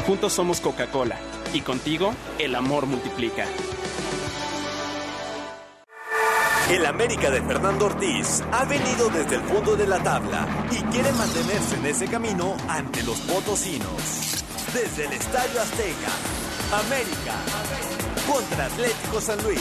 Juntos somos Coca-Cola y contigo el amor multiplica. El América de Fernando Ortiz ha venido desde el fondo de la tabla y quiere mantenerse en ese camino ante los potosinos. Desde el Estadio Azteca, América contra Atlético San Luis.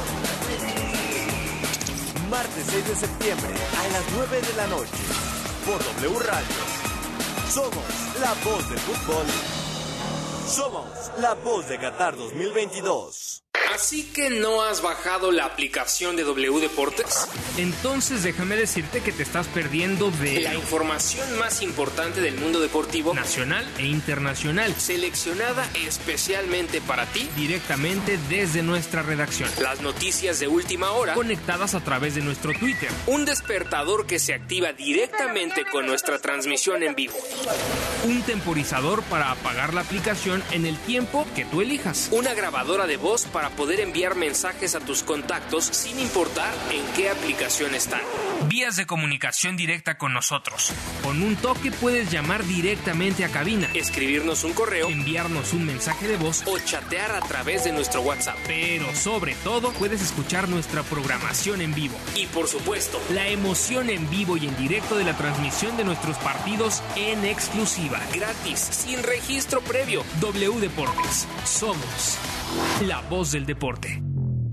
Martes 6 de septiembre a las 9 de la noche por W Radio. Somos la voz del fútbol. Somos la voz de Qatar 2022. ¿Así que no has bajado la aplicación de W Deportes? Entonces déjame decirte que te estás perdiendo de la información más importante del mundo deportivo nacional e internacional, seleccionada especialmente para ti, directamente desde nuestra redacción. Las noticias de última hora, conectadas a través de nuestro Twitter. Un despertador que se activa directamente con nuestra transmisión en vivo. Un temporizador para apagar la aplicación en el tiempo que tú elijas. Una grabadora de voz para poder enviar mensajes a tus contactos sin importar en qué aplicación están. Vías de comunicación directa con nosotros. Con un toque puedes llamar directamente a cabina, escribirnos un correo, enviarnos un mensaje de voz o chatear a través de nuestro WhatsApp. Pero sobre todo puedes escuchar nuestra programación en vivo. Y por supuesto, la emoción en vivo y en directo de la transmisión de nuestros partidos en exclusiva. Gratis, sin registro previo. W Deportes. Somos la voz del deporte.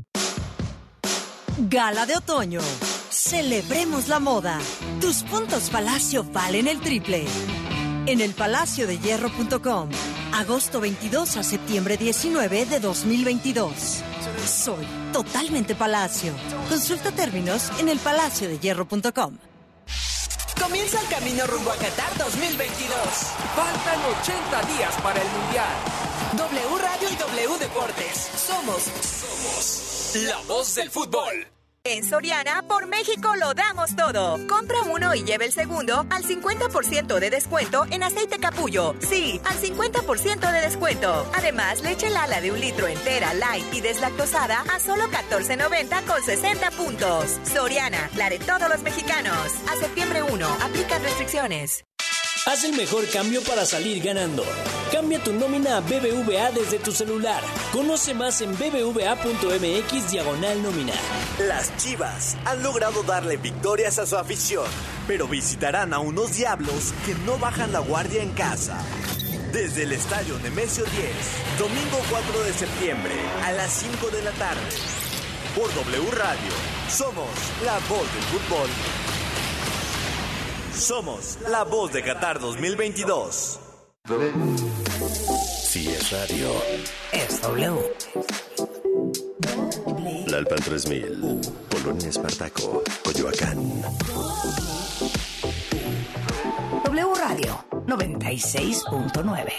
Gala de otoño. Celebremos la moda. Tus puntos Palacio valen el triple. En el palaciodehierro.com. Agosto 22 a septiembre 19 de 2022. Soy totalmente Palacio. Consulta términos en el palaciodehierro.com. Comienza el camino rumbo a Qatar 2022. Faltan 80 días para el Mundial. W Radio y W Deportes. Somos la voz del fútbol. En Soriana, por México lo damos todo. Compra uno y lleve el segundo al 50% de descuento en aceite Capullo. Sí, al 50% de descuento. Además, leche Lala de 1 litro entera, light y deslactosada a solo $14.90 con 60 puntos. Soriana, la de todos los mexicanos. A septiembre 1, aplican restricciones. Haz el mejor cambio para salir ganando. Cambia tu nómina a BBVA desde tu celular. Conoce más en bbva.mx/nómina. Las Chivas han logrado darle victorias a su afición, pero visitarán a unos diablos que no bajan la guardia en casa. Desde el Estadio Nemesio 10, domingo 4 de septiembre a las 5 de la tarde. Por W Radio, somos la voz del fútbol. Somos la voz de Qatar 2022. Si es radio, es W. Lalpan 3000, Polonia Espartaco, Coyoacán. W Radio 96.9.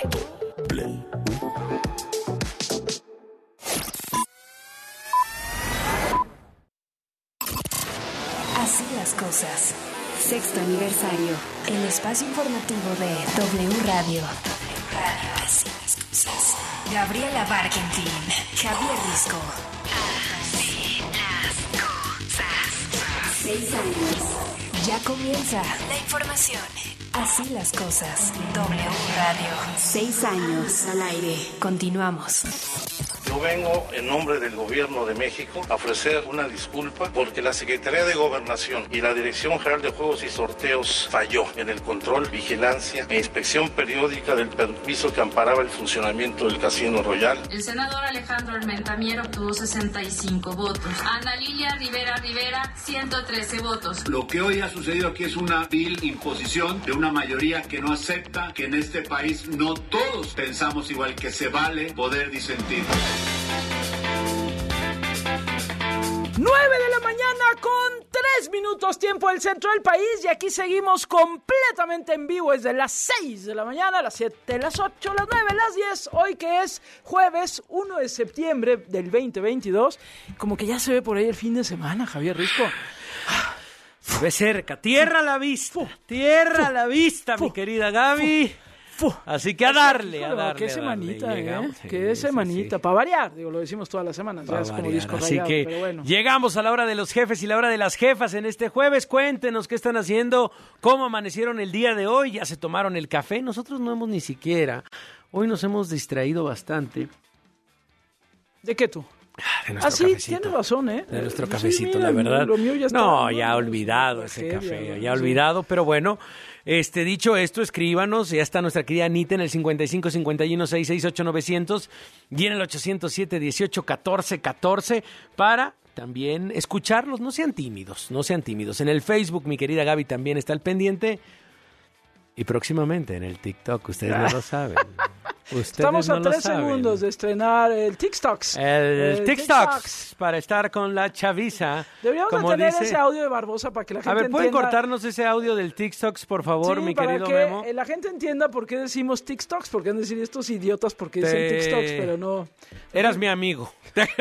Así las cosas. Sexto aniversario. El espacio informativo de W Radio. Así las cosas. Gabriela Barkentin, Javier Risco. Así las cosas. 6 años. Ya comienza la información. Así las cosas. W Radio. 6 años al aire. Continuamos. Yo vengo en nombre del Gobierno de México a ofrecer una disculpa porque la Secretaría de Gobernación y la Dirección General de Juegos y Sorteos falló en el control, vigilancia e inspección periódica del permiso que amparaba el funcionamiento del Casino Royal. El senador Alejandro Armenta Mier obtuvo 65 votos. Ana Lilia Rivera 113 votos. Lo que hoy ha sucedido aquí es una vil imposición de una mayoría que no acepta que en este país no todos pensamos igual, que se vale poder disentir. 9 de la mañana con 3 minutos tiempo del centro del país y aquí seguimos completamente en vivo desde las 6 de la mañana, las 7, las 8, las 9, las 10, hoy que es jueves 1 de septiembre del 2022, como que ya se ve por ahí el fin de semana, Javier Risco. Se ve cerca, tierra a la vista, mi querida Gaby. Así que a darle. Qué semanita, qué semanita. Para variar, digo, lo decimos todas las semanas. Ya es como disco rayado, así que pero bueno. Llegamos a la hora de los jefes y la hora de las jefas en este jueves. Cuéntenos qué están haciendo, cómo amanecieron el día de hoy. ¿Ya se tomaron el café? Nosotros no hemos ni siquiera hoy nos hemos distraído bastante. ¿De qué tú? De nuestro cafecito. Tienes razón, ¿eh? De nuestro Sí, cafecito, mira, la verdad. lo mío ya está, no, ya olvidado ese café, ya olvidado, pero bueno, dicho esto, escríbanos, ya está nuestra querida Anita en el 55 51 668 900 y en el 807 18 14 14 para también escucharlos, no sean tímidos. En el Facebook, mi querida Gaby también está al pendiente. Y próximamente en el TikTok, ustedes no lo saben. Estamos a 3 segundos de estrenar el TikToks. El TikToks, para estar con la chaviza. Deberíamos como tener dice... ese audio de Barbosa para que la gente entienda. A ver, ¿pueden entienda... cortarnos ese audio del TikToks, por favor, sí, mi querido para Memo? que la gente entienda por qué decimos TikToks, porque han de decir estos idiotas porque dicen TikToks, pero no... Eras mi amigo.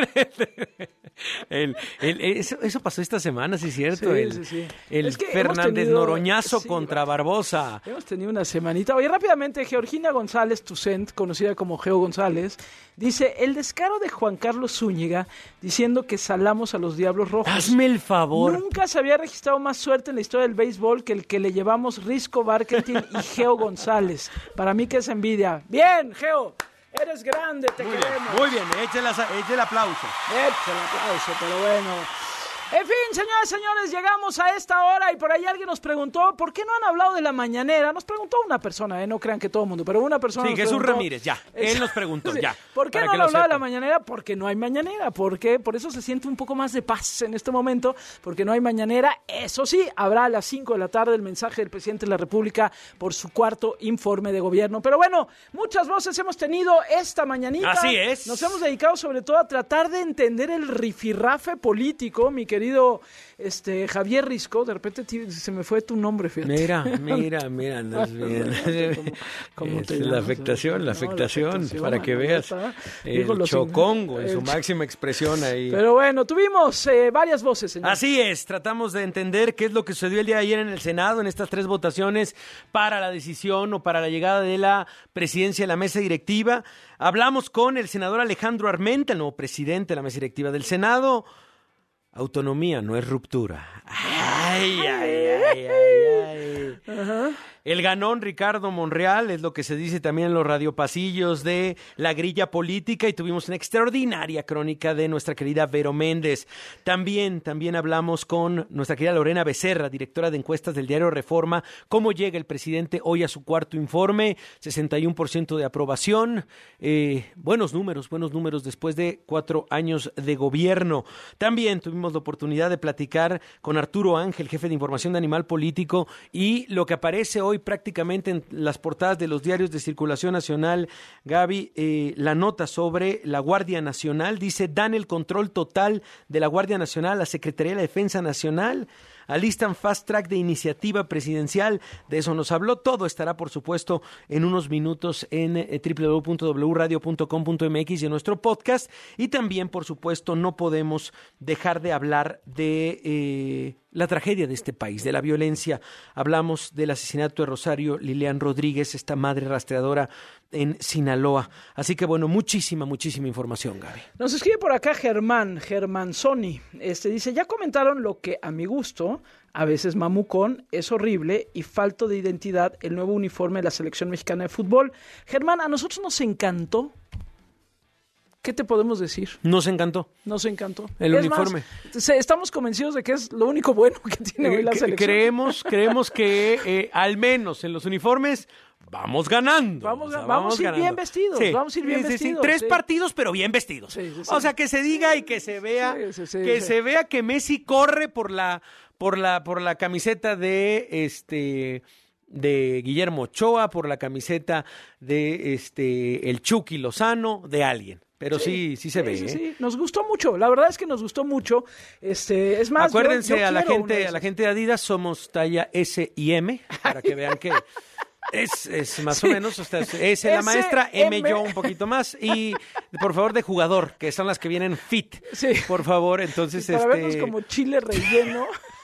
Eso pasó esta semana, sí es cierto. Sí. El es que Fernández Noroñazo contra Barbosa. Hemos tenido una semanita. Oye, rápidamente, Georgina González Tucent, conocida como Geo González, dice, el descaro de Juan Carlos Zúñiga diciendo que salamos a los Diablos Rojos. Hazme el favor. Nunca se había registrado más suerte en la historia del béisbol que el que le llevamos Risco Barkentin y Geo González. Para mí que es envidia. Bien, Geo. Eres grande, te queremos. Muy bien, eche el aplauso. Eche el aplauso, pero bueno. En fin, señoras y señores, llegamos a esta hora y por ahí alguien nos preguntó, ¿por qué no han hablado de la mañanera? Nos preguntó una persona, no crean que todo el mundo, pero una persona Sí, nos Jesús preguntó. Ramírez, ya. Él nos preguntó, Sí. ya. ¿Por qué no han hablado de la mañanera? Porque no hay mañanera. ¿Por qué? Por eso se siente un poco más de paz en este momento, porque no hay mañanera. Eso sí, habrá a las 5 de la tarde el mensaje del presidente de la República por su cuarto informe de gobierno. Pero bueno, muchas voces hemos tenido esta mañanita. Así es. Nos hemos dedicado sobre todo a tratar de entender el rifirrafe político, mi querido Javier Risco. De repente se me fue tu nombre, fíjate. Mira, andas bien. ¿Cómo te la llamas? afectación, para que veas. El chocongo en su máxima expresión ahí. Pero bueno, tuvimos varias voces, señor. Así es, tratamos de entender qué es lo que sucedió el día de ayer en el Senado, en estas 3 votaciones para la decisión o para la llegada de la presidencia de la mesa directiva. Hablamos con el senador Alejandro Armenta, el nuevo presidente de la mesa directiva del Senado. Autonomía no es ruptura. Ay. Ajá. El ganón Ricardo Monreal es lo que se dice también en los radiopasillos de la grilla política y tuvimos una extraordinaria crónica de nuestra querida Vero Méndez. También hablamos con nuestra querida Lorena Becerra, directora de encuestas del diario Reforma, cómo llega el presidente hoy a su cuarto informe, 61% de aprobación, buenos números después de 4 años de gobierno. También tuvimos la oportunidad de platicar con Arturo Ángel, jefe de información de Animal Político, y lo que aparece hoy prácticamente en las portadas de los diarios de circulación nacional, Gaby, la nota sobre la Guardia Nacional, dice, dan el control total de la Guardia Nacional a la Secretaría de la Defensa Nacional, alistan fast track de iniciativa presidencial, de eso nos habló, todo estará por supuesto en unos minutos en www.wradio.com.mx y en nuestro podcast, y también por supuesto no podemos dejar de hablar de la tragedia de este país, de la violencia. Hablamos del asesinato de Rosario Lilian Rodríguez, esta madre rastreadora en Sinaloa. Así que bueno, muchísima información, Gaby. Nos escribe por acá Germán Sony. Dice, ya comentaron lo que a mi gusto, a veces mamucón, es horrible y falto de identidad el nuevo uniforme de la selección mexicana de fútbol. Germán, a nosotros nos encantó. ¿Qué te podemos decir? Nos encantó. El uniforme. Más, estamos convencidos de que es lo único bueno que tiene hoy la selección. Creemos que al menos en los uniformes vamos ganando. Vamos a ir bien vestidos. Sí. Vamos a ir bien vestidos. 3 partidos, pero bien vestidos. Sí. O sea, que se diga y que se vea se vea que Messi corre por la camiseta de Guillermo Ochoa, por la camiseta de el Chucky Lozano, de alguien. Pero sí se ve. Sí. Nos gustó mucho. La verdad es que nos gustó mucho. Es más, acuérdense yo a la gente de Adidas, somos talla S y M, para que vean que es más o menos, S la maestra, M yo un poquito más, y por favor de jugador, que son las que vienen fit. Sí. Por favor, entonces para vernos como chile relleno.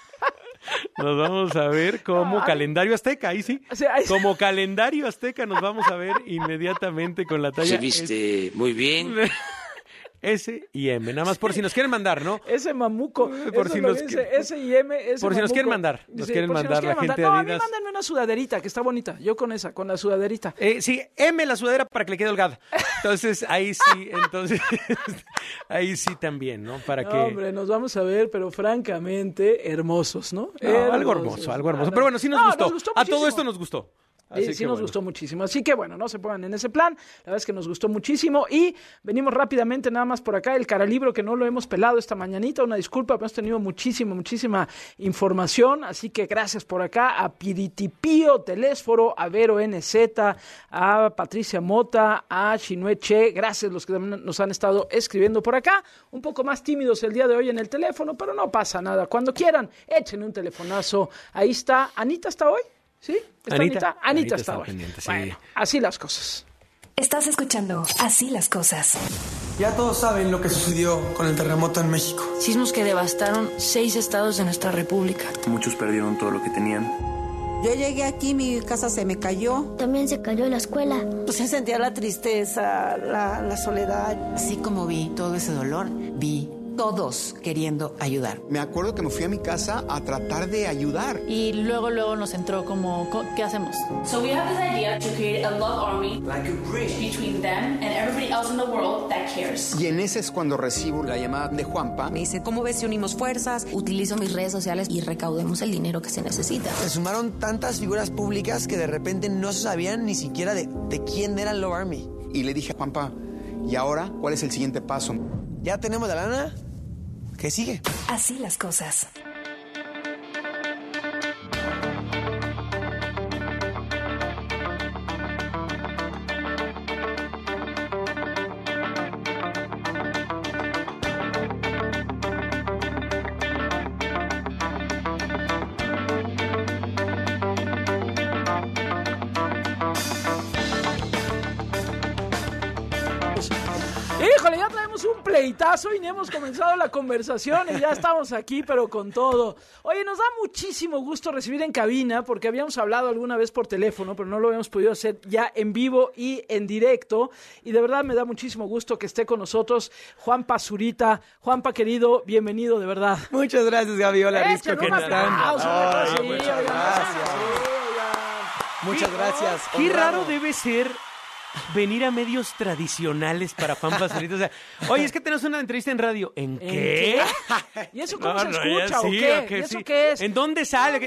Nos vamos a ver como calendario azteca, ahí sí. Como calendario azteca nos vamos a ver inmediatamente con la talla. Se viste muy bien. S y M. Nada más por si nos quieren mandar, ¿no? Ese mamuco. Por si nos S y M, ese por si nos quieren mandar. Nos quieren mandar la gente de Adidas. No, a a mí mándenme una sudaderita, que está bonita. Yo con esa, con la sudaderita. Sí, M la sudadera para que le quede holgada. Entonces, ahí sí, ahí sí también, ¿no? Para que... Hombre, nos vamos a ver, pero francamente, hermosos, ¿no? Algo hermoso. Pero bueno, sí nos gustó. A todo esto nos gustó. Sí, nos gustó muchísimo. Así que bueno, no se pongan en ese plan. La verdad es que nos gustó muchísimo. Y venimos rápidamente nada más por acá. El caralibro que no lo hemos pelado esta mañanita. Una disculpa, hemos tenido muchísima información. Así que gracias por acá a Piritipío Telésforo, a Vero NZ, a Patricia Mota, a Shinue Che. Gracias los que nos han estado escribiendo por acá. Un poco más tímidos el día de hoy en el teléfono, pero no pasa nada. Cuando quieran, échenle un telefonazo. Ahí está. ¿Anita está hoy? ¿Sí? ¿Está Anita? Anita está hoy. Pendiente, sí. Bueno, así las cosas. Estás escuchando Así las cosas. Ya todos saben lo que sucedió con el terremoto en México. Sismos que devastaron 6 estados de nuestra república. Muchos perdieron todo lo que tenían. Yo llegué aquí, mi casa se me cayó. También se cayó la escuela. Pues se sentía la tristeza, la soledad. Así como vi todo ese dolor, vi todos queriendo ayudar. Me acuerdo que me fui a mi casa a tratar de ayudar. Y luego nos entró como, ¿qué hacemos? So we have this idea to create a love army, like a bridge between them and everybody else in the world that cares. Y en ese es cuando recibo la llamada de Juanpa. Me dice, ¿cómo ves si unimos fuerzas? Utilizo mis redes sociales y recaudemos el dinero que se necesita. Se sumaron tantas figuras públicas que de repente no se sabían ni siquiera de quién era el Love Army. Y le dije a Juanpa, ¿y ahora cuál es el siguiente paso? ¿Ya tenemos la lana? ¿Qué sigue? Así las cosas. Híjole, ya traemos un pleitazo y ni hemos comenzado la conversación y ya estamos aquí, pero con todo. Oye, nos da muchísimo gusto recibir en cabina, porque habíamos hablado alguna vez por teléfono, pero no lo habíamos podido hacer ya en vivo y en directo. Y de verdad me da muchísimo gusto que esté con nosotros Juanpa Zurita. Juanpa, querido, bienvenido, de verdad. Muchas gracias, Gaby. Hola, Risco, ¿qué tal? Muchas gracias. Muchas gracias. Qué raro debe ser venir a medios tradicionales para Juanpa Zurita. O sea, oye, es que tenemos una entrevista en radio. ¿En qué? ¿Y eso cómo se escucha o qué? ¿Y eso qué es? ¿En dónde sale?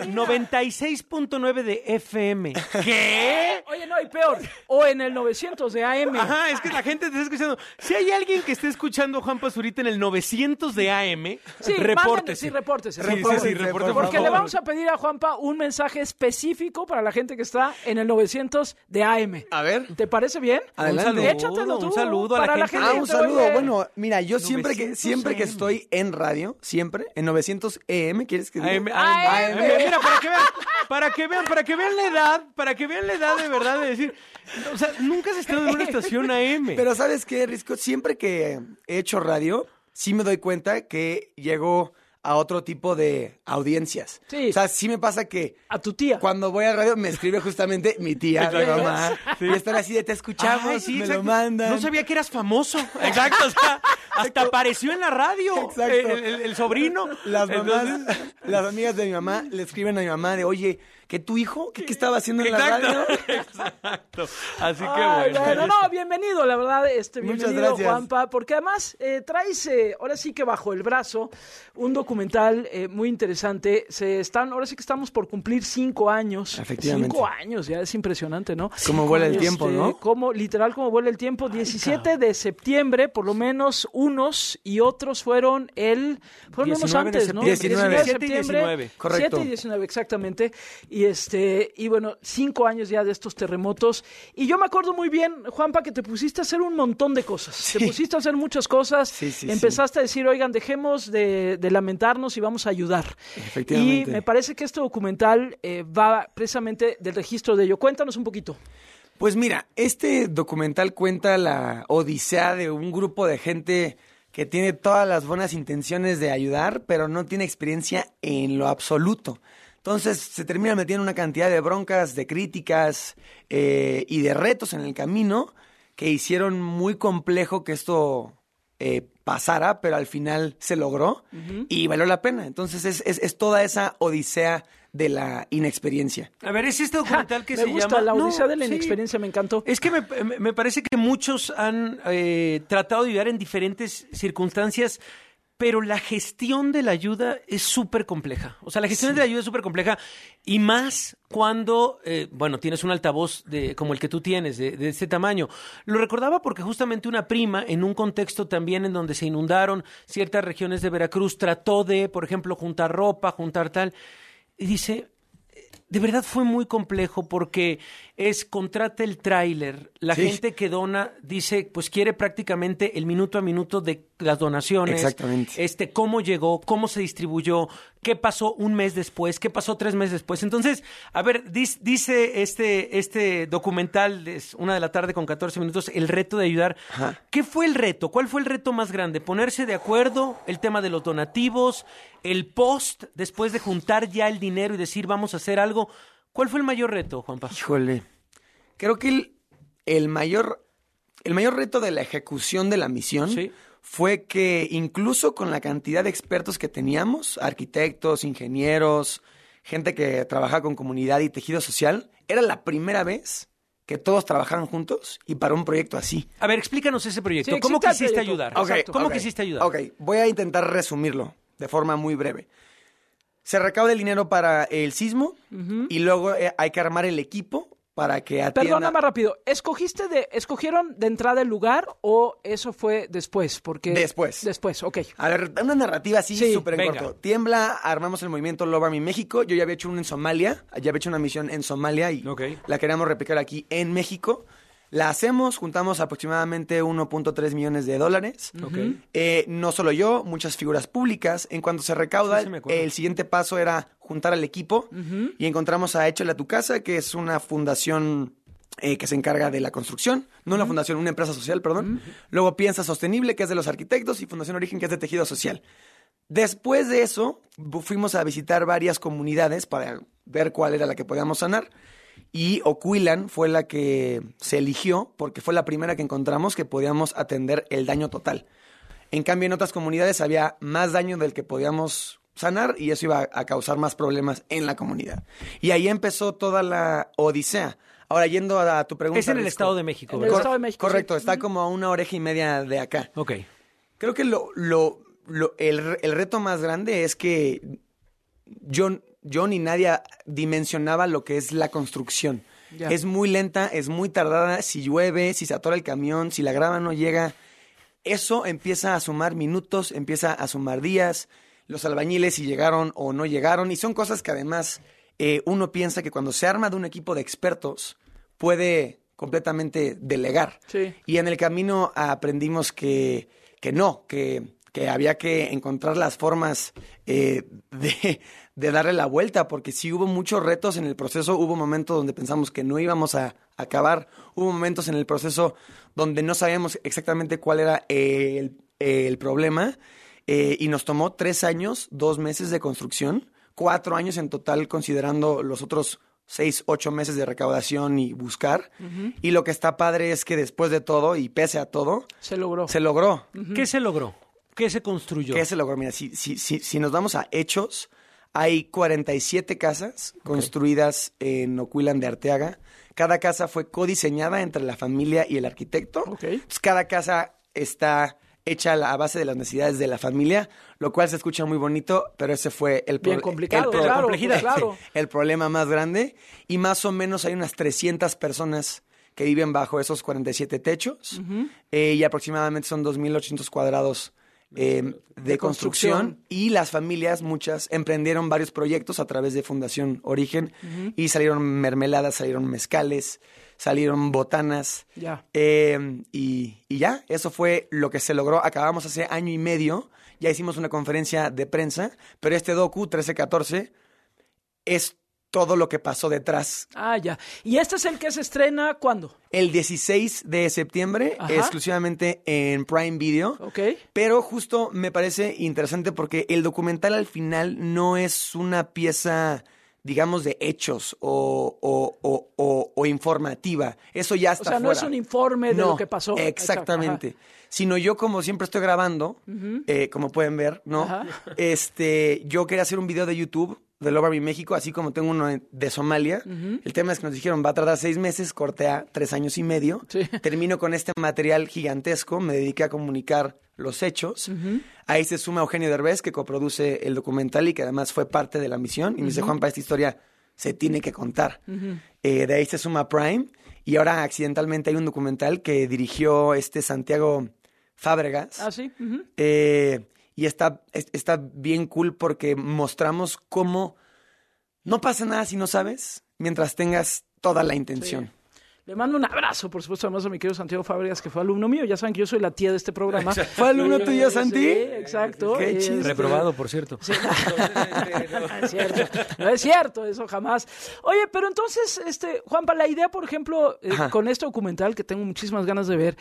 96.9 de FM. ¿Qué? Oye, no, y peor. O en el 900 de AM. Ajá, es que la gente te está escuchando. Si hay alguien que esté escuchando Juanpa Zurita en el 900 de AM, sí, repórtese. Sí, repórtese. Porque le vamos a pedir a Juanpa un mensaje específico para la gente que está en el 900 de AM. A ver. ¿Te parece bien? Adelante. Échatelo tú. Un saludo a la gente. Un saludo. Bueno, mira, yo siempre que estoy en radio, siempre, en 900 AM, ¿quieres que diga? AM. Mira, para que vean la edad de verdad de decir, o sea, nunca has estado en una estación AM. Pero ¿sabes qué, Risco? Siempre que he hecho radio, sí me doy cuenta que llego a otro tipo de audiencias. Sí. O sea, sí me pasa que a tu tía, cuando voy a radio, me escribe justamente mi tía, mi mamá. Sí. Y están así de, te escuchamos, sí, me lo mandan. No sabía que eras famoso. Exacto, o sea, hasta apareció en la radio. Exacto. El sobrino. Las mamás, las amigas de mi mamá le escriben a mi mamá de, oye, ¿que tu hijo? ¿Qué estaba haciendo en la radio? Exacto. Así que bueno. No, bienvenido, la verdad, bienvenido, muchas gracias, Juanpa, porque además traes, ahora sí que bajo el brazo, un documental muy interesante. Ahora sí que estamos por cumplir 5 años. Efectivamente. 5 años, ya es impresionante, ¿no? Cómo vuela el tiempo, ¿no? Cómo vuela el tiempo. 17 de septiembre, por lo menos unos y otros fueron unos antes, ¿no? 19 de septiembre. 19. Correcto. 7 y 19, exactamente. Y bueno, 5 años ya de estos terremotos. Y yo me acuerdo muy bien, Juanpa, que te pusiste a hacer un montón de cosas. Sí. Te pusiste a hacer muchas cosas. Sí, Empezaste a decir, oigan, dejemos de lamentarnos y vamos a ayudar. Efectivamente. Y me parece que este documental va precisamente del registro de ello. Cuéntanos un poquito. Pues mira, este documental cuenta la odisea de un grupo de gente que tiene todas las buenas intenciones de ayudar, pero no tiene experiencia en lo absoluto. Entonces se termina metiendo una cantidad de broncas, de críticas y de retos en el camino que hicieron muy complejo que esto pasara, pero al final se logró y valió la pena. Entonces es toda esa odisea de la inexperiencia. A ver, es este documental que me se gusta, llama... La odisea de la inexperiencia, me encantó. Es que me parece que muchos han tratado de ayudar en diferentes circunstancias, pero la gestión de la ayuda es súper compleja. O sea, la gestión de la ayuda es súper compleja y más cuando, tienes un altavoz como el que tú tienes, de este tamaño. Lo recordaba porque justamente una prima, en un contexto también en donde se inundaron ciertas regiones de Veracruz, trató de, por ejemplo, juntar ropa, juntar tal, y dice... De verdad fue muy complejo porque contrata el tráiler, la gente que dona dice, pues quiere prácticamente el minuto a minuto de las donaciones. Exactamente. Cómo llegó, cómo se distribuyó, qué pasó un mes después, qué pasó 3 meses después. Entonces, a ver, dice este documental, es 1:14 p.m, el reto de ayudar. Ajá. ¿Qué fue el reto? ¿Cuál fue el reto más grande? ¿Ponerse de acuerdo? ¿El tema de los donativos? ¿El post después de juntar ya el dinero y decir vamos a hacer algo? ¿Cuál fue el mayor reto, Juanpa? Híjole, creo que el mayor reto de la ejecución de la misión fue que incluso con la cantidad de expertos que teníamos, arquitectos, ingenieros, gente que trabaja con comunidad y tejido social, era la primera vez que todos trabajaran juntos y para un proyecto así. A ver, explícanos ese proyecto. ¿Cómo quisiste ayudar? ¿Cómo quisiste ayudar? Ok, voy a intentar resumirlo de forma muy breve. Se recauda el dinero para el sismo y luego hay que armar el equipo para que atienda... Perdona, más rápido. ¿Escogieron de entrada el lugar o eso fue después? Porque... Después, ok. A ver, una narrativa así súper en corto. Tiembla, armamos el movimiento Love Army México. Yo ya había hecho uno en Somalia. Ya había hecho una misión en Somalia y la queríamos replicar aquí en México. La hacemos, juntamos aproximadamente $1.3 millones. No solo yo, muchas figuras públicas. En cuanto se recauda, el siguiente paso era juntar al equipo y encontramos a Échale a tu casa, que es una fundación que se encarga de la construcción. No una fundación, una empresa social, perdón. Luego Piensa Sostenible, que es de los arquitectos, y Fundación Origen, que es de tejido social. Después de eso, fuimos a visitar varias comunidades para ver cuál era la que podíamos sanar. Y Ocuilan fue la que se eligió porque fue la primera que encontramos que podíamos atender el daño total. En cambio, en otras comunidades había más daño del que podíamos sanar y eso iba a causar más problemas en la comunidad. Y ahí empezó toda la odisea. Ahora, yendo a tu pregunta... Es en el Estado de México, ¿verdad? En el Estado de México. Correcto, está como a 1 hora y media de acá. Ok. Creo que el reto más grande es que yo ni nadie dimensionaba lo que es la construcción. Ya. Es muy lenta, es muy tardada. Si llueve, si se atora el camión, si la grava no llega, eso empieza a sumar minutos, empieza a sumar días. Los albañiles si llegaron o no llegaron. Y son cosas que además uno piensa que cuando se arma de un equipo de expertos puede completamente delegar. Sí. Y en el camino aprendimos que había que encontrar las formas de darle la vuelta, porque sí hubo muchos retos en el proceso. Hubo momentos donde pensamos que no íbamos a acabar. Hubo momentos en el proceso donde no sabíamos exactamente cuál era el problema. Y nos tomó 3 años, 2 meses de construcción, 4 años en total considerando los otros 6, 8 meses de recaudación y buscar. Y lo que está padre es que después de todo y pese a todo... Se logró. ¿Qué se logró? ¿Qué se construyó? ¿Qué se logró? Mira, si nos vamos a hechos, hay 47 casas construidas en Ocuilan de Arteaga. Cada casa fue codiseñada entre la familia y el arquitecto. Entonces, cada casa está hecha a base de las necesidades de la familia, lo cual se escucha muy bonito, pero ese fue el problema más grande. Y más o menos hay unas 300 personas que viven bajo esos 47 techos y aproximadamente son 2.800 cuadrados de construcción. Y las familias, muchas, emprendieron varios proyectos a través de Fundación Origen y salieron mermeladas, salieron mezcales, salieron botanas. Y ya, eso fue lo que se logró. Acabamos hace 1 año y medio, ya hicimos una conferencia de prensa, pero este docu 1314 es todo lo que pasó detrás. Ya. ¿Y este es el que se estrena cuándo? El 16 de septiembre, exclusivamente en Prime Video. Pero justo me parece interesante porque el documental al final no es una pieza digamos, de hechos o informativa. Eso ya está fuera. O sea, no es un informe de lo que pasó. Exactamente. Sino yo, como siempre estoy grabando, como pueden ver, ¿no? Yo quería hacer un video de YouTube de Love Army México, así como tengo uno de Somalia. El tema es que nos dijeron, va a tardar 6 meses, corté a 3 años y medio. Sí. Termino con este material gigantesco, me dediqué a comunicar los hechos. Ahí se suma Eugenio Derbez, que coproduce el documental y que además fue parte de la misión. Y me dice, Juanpa, esta historia se tiene que contar. De ahí se suma Prime. Y ahora accidentalmente hay un documental que dirigió Santiago Fábregas. Ah, sí. Y está bien cool porque mostramos cómo no pasa nada si no sabes, mientras tengas toda la intención. Sí. Le mando un abrazo, por supuesto, además a mi querido Santiago Fábregas, que fue alumno mío. Ya saben que yo soy la tía de este programa. Exacto. ¿Fue alumno tuyo, Santi? Sí, exacto. Qué chiste. Reprobado, por cierto. Sí. No es cierto, eso jamás. Oye, pero entonces, Juanpa, la idea, por ejemplo, con este documental, que tengo muchísimas ganas de ver,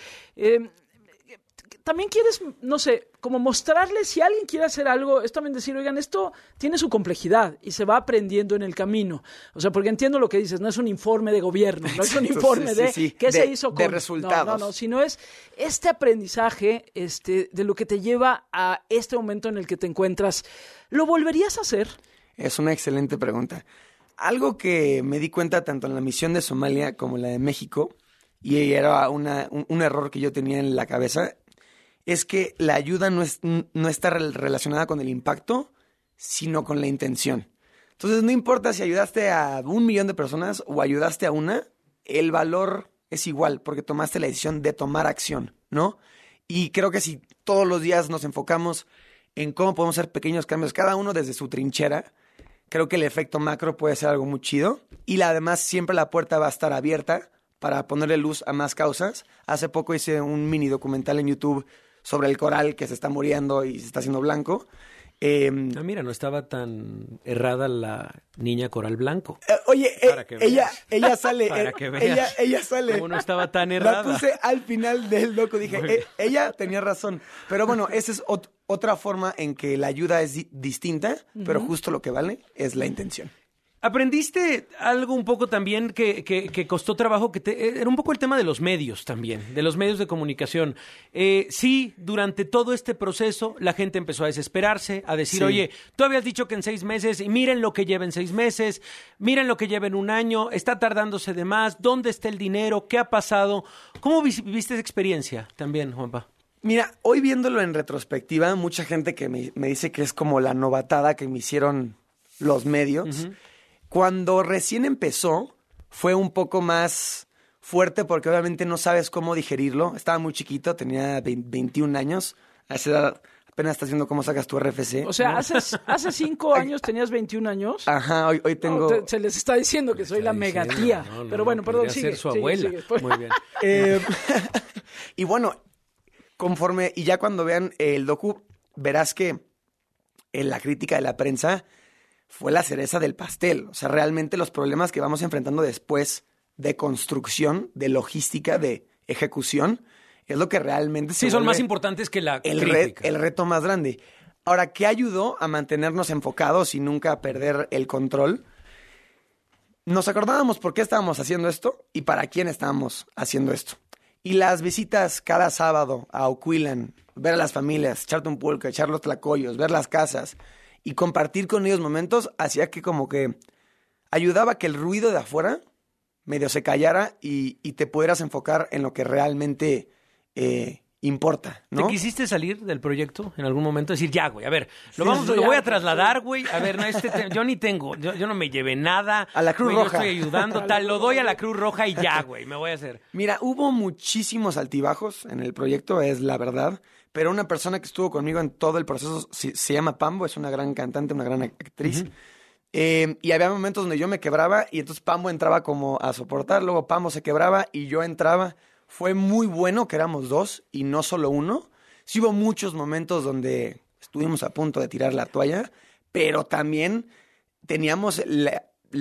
también quieres, no sé, como mostrarles, si alguien quiere hacer algo, es también decir, oigan, esto tiene su complejidad y se va aprendiendo en el camino. O sea, porque entiendo lo que dices, no es un informe de gobierno, no es un informe qué se hizo con... De resultados. No, sino es este aprendizaje de lo que te lleva a este momento en el que te encuentras. ¿Lo volverías a hacer? Es una excelente pregunta. Algo que me di cuenta tanto en la misión de Somalia como en la de México, y era un error que yo tenía en la cabeza, es que la ayuda no está relacionada con el impacto, sino con la intención. Entonces, no importa si ayudaste a 1 millón de personas o ayudaste a una, el valor es igual, porque tomaste la decisión de tomar acción, ¿no? Y creo que si todos los días nos enfocamos en cómo podemos hacer pequeños cambios, cada uno desde su trinchera, creo que el efecto macro puede ser algo muy chido. Y además, siempre la puerta va a estar abierta para ponerle luz a más causas. Hace poco hice un mini documental en YouTube sobre el coral que se está muriendo y se está haciendo blanco. Mira, no estaba tan errada la niña coral blanco. Oye, ella sale. Para que veas. Ella sale. Como no estaba tan errada. La puse al final del docu. Dije, ella tenía razón. Pero bueno, esa es otra forma en que la ayuda es distinta, pero justo lo que vale es la intención. ¿Aprendiste algo un poco también que costó trabajo? Era un poco el tema de los medios también, de los medios de comunicación. Sí, durante todo este proceso la gente empezó a desesperarse, a decir, oye, tú habías dicho que en 6 meses, y miren lo que lleva en 6 meses, miren lo que lleva en 1 año, está tardándose de más, ¿dónde está el dinero? ¿Qué ha pasado? ¿Cómo viviste esa experiencia también, Juanpa? Mira, hoy viéndolo en retrospectiva, mucha gente que me dice que es como la novatada que me hicieron los medios. Cuando recién empezó, fue un poco más fuerte porque obviamente no sabes cómo digerirlo. Estaba muy chiquito, tenía 21 años. A esa edad apenas estás viendo cómo sacas tu RFC. O sea, ¿no? hace 5 años tenías 21 años. Ajá, hoy tengo... No, se les está diciendo que soy la megatía. Pero bueno, perdón, sigue. Ser su abuela. Sigue. Muy bien. Y bueno, y ya cuando vean el docu, verás que en la crítica de la prensa fue la cereza del pastel. O sea, realmente los problemas que vamos enfrentando después de construcción, de logística, de ejecución, es lo que realmente son más importantes que la crítica. El reto más grande. Ahora, ¿qué ayudó a mantenernos enfocados y nunca perder el control? Nos acordábamos por qué estábamos haciendo esto y para quién estábamos haciendo esto. Y las visitas cada sábado a Oquillan, ver a las familias, echarte un pulque, echar los tlacoyos, ver las casas y compartir con ellos momentos, hacía que como que ayudaba a que el ruido de afuera medio se callara y te pudieras enfocar en lo que realmente importa, ¿no? ¿Te quisiste salir del proyecto en algún momento? Decir, ya, güey, a ver, lo voy a trasladar, güey. A ver, no, yo ni tengo, yo no me llevé nada. A la Cruz Roja. Yo estoy ayudando, lo doy a la Cruz Roja y ya, güey, me voy a hacer. Mira, hubo muchísimos altibajos en el proyecto, es la verdad. Pero una persona que estuvo conmigo en todo el proceso se llama Pambo, es una gran cantante, una gran actriz. Y había momentos donde yo me quebraba y entonces Pambo entraba como a soportar, luego Pambo se quebraba y yo entraba. Fue muy bueno que éramos 2 y no solo 1. Sí hubo muchos momentos donde estuvimos a punto de tirar la toalla, pero también teníamos el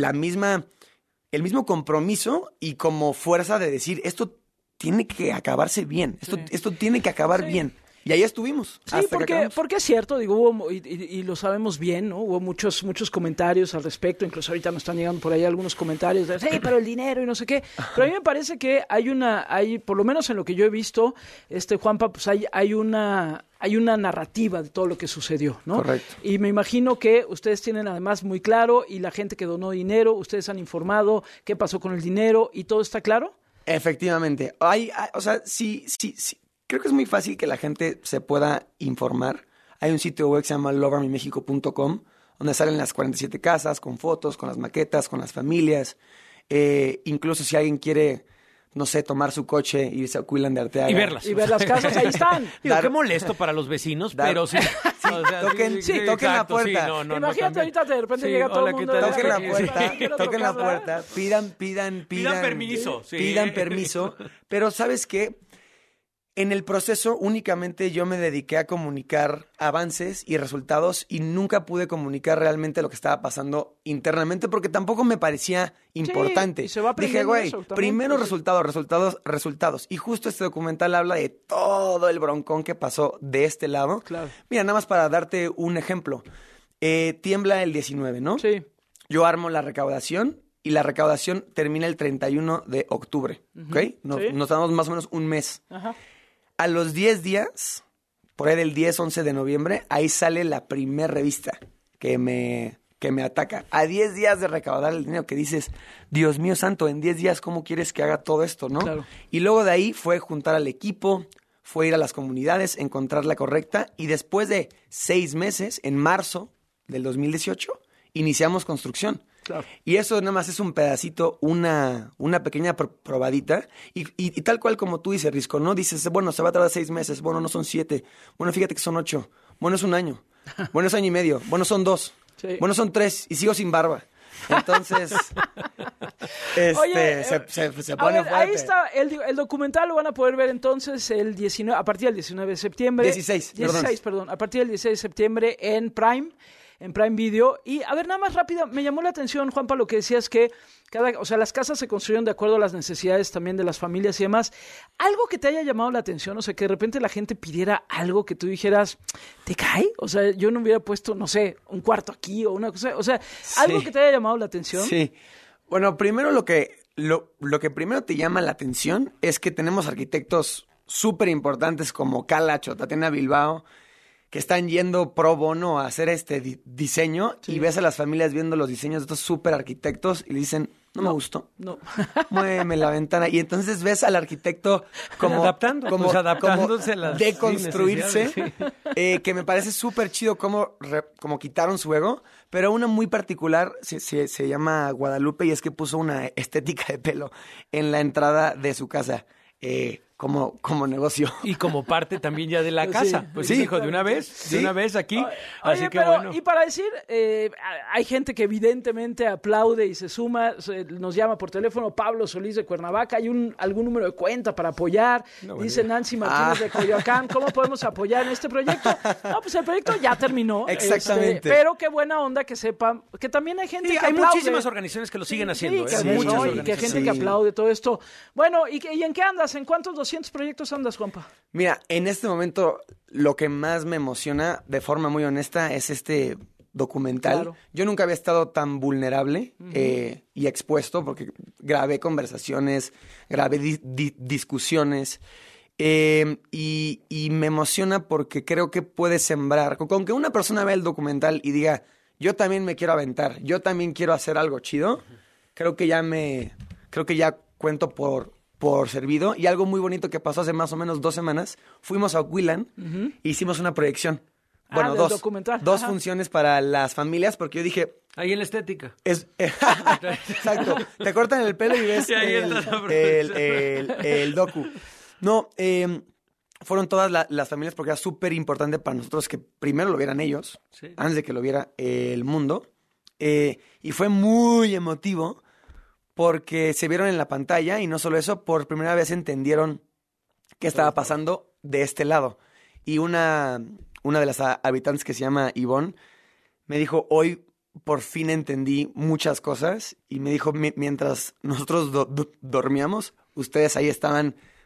mismo compromiso y como fuerza de decir, esto tiene que acabarse bien, esto tiene que acabar bien. Y ahí estuvimos. Sí, porque es cierto, digo, hubo, y lo sabemos bien, ¿no? Hubo muchos comentarios al respecto, incluso ahorita nos están llegando por ahí algunos comentarios de, sí, pero el dinero y no sé qué. Pero a mí me parece que hay por lo menos en lo que yo he visto, Juanpa, pues hay una narrativa de todo lo que sucedió, ¿no? Correcto. Y me imagino que ustedes tienen además muy claro, y la gente que donó dinero, ustedes han informado qué pasó con el dinero, y todo está claro. Efectivamente. O sea, sí. Creo que es muy fácil que la gente se pueda informar. Hay un sitio web que se llama lovearmymexico.com, donde salen las 47 casas, con fotos, con las maquetas, con las familias. Incluso si alguien quiere, no sé, tomar su coche, irse a Cuilan de Arteaga. Y verlas. Y ver las casas, ahí están. Digo, qué molesto para los vecinos, pero sí. Toquen la puerta. Sí, no, imagínate ahorita de repente llega todo el mundo. Toquen la puerta, pidan permiso. Pidan permiso. Pero ¿sabes qué? En el proceso únicamente yo me dediqué a comunicar avances y resultados y nunca pude comunicar realmente lo que estaba pasando internamente porque tampoco me parecía importante. Sí, y se va Dije, güey, eso, primero resultados. Y justo este documental habla de todo el broncón que pasó de este lado. Claro. Mira, nada más para darte un ejemplo. Tiembla el 19, ¿no? Sí. Yo armo la recaudación y la recaudación termina el 31 de octubre, ¿ok? Nos damos más o menos un mes. Ajá. A los 10 días, por ahí del 10, 11 de noviembre, ahí sale la primer revista que me ataca. A 10 días de recaudar el dinero, que dices, Dios mío santo, en 10 días, ¿cómo quieres que haga todo esto, no? Claro. Y luego de ahí fue juntar al equipo, fue ir a las comunidades, encontrar la correcta, y después de 6 meses, en marzo del 2018, iniciamos construcción. Claro. Y eso nada más es un pedacito, una pequeña probadita. Y tal cual como tú dices, Risco, ¿no? Dices, bueno, se va a tardar 6 meses. Bueno, no son 7. Bueno, fíjate que son 8. Bueno, es un año. Bueno, es año y medio. Bueno, son 2. Sí. Bueno, son 3. Y sigo sin barba. Entonces, Oye, se pone fuerte. Ahí está, el documental lo van a poder ver entonces a partir del 19 de septiembre. 16, perdón. A partir del 16 de septiembre en Prime Video. Y a ver, nada más rápido, me llamó la atención, Juanpa, lo que decías que las casas se construyeron de acuerdo a las necesidades también de las familias y demás. Algo que te haya llamado la atención, o sea, que de repente la gente pidiera algo que tú dijeras, ¿te cae? O sea, yo no hubiera puesto, no sé, un cuarto aquí o una cosa, o sea, algo que te haya llamado la atención. Sí. Bueno, primero lo que primero te llama la atención es que tenemos arquitectos súper importantes como Calacho, Tatiana Bilbao, que están yendo pro bono a hacer este diseño y ves a las familias viendo los diseños de estos súper arquitectos y le dicen, no me gustó. No. Muéveme la ventana. Y entonces ves al arquitecto como adaptándose a las deconstruirse, que me parece súper chido como quitaron su ego, pero una muy particular se llama Guadalupe y es que puso una estética de pelo en la entrada de su casa. Como negocio. Y como parte también ya de la casa. Sí, pues sí, dijo, de una vez aquí. Oye, así que pero, bueno. Y para decir, hay gente que evidentemente aplaude y se suma, nos llama por teléfono Pablo Solís de Cuernavaca, hay algún número de cuenta para apoyar, dice Nancy Martínez de Coyoacán, ¿cómo podemos apoyar en este proyecto? No, pues el proyecto ya terminó. Exactamente. Pero qué buena onda que sepan, que también hay gente que hay aplaude. muchísimas organizaciones que lo siguen haciendo. Sí, y que hay gente que aplaude todo esto. Bueno, ¿y en qué andas? ¿En cuántos 200 proyectos andas, Juanpa? Mira, en este momento lo que más me emociona, de forma muy honesta, es este documental. Claro. Yo nunca había estado tan vulnerable y expuesto porque grabé conversaciones, grabé discusiones y me emociona porque creo que puede sembrar. Con que una persona vea el documental y diga, yo también me quiero aventar, yo también quiero hacer algo chido, creo que ya cuento por servido. Y algo muy bonito que pasó hace más o menos 2 semanas, fuimos a Huilan e hicimos una proyección. Bueno, dos funciones para las familias, porque yo dije... Ahí en la estética. Exacto. Te cortan el pelo y ves el docu. No, fueron todas las familias porque era súper importante para nosotros que primero lo vieran ellos, antes de que lo viera el mundo. Y fue muy emotivo porque se vieron en la pantalla y no solo eso, por primera vez entendieron qué estaba pasando de este lado. Y una de las habitantes que se llama Ivonne me dijo, hoy por fin entendí muchas cosas y me dijo, mientras nosotros dormíamos, ustedes ahí estaban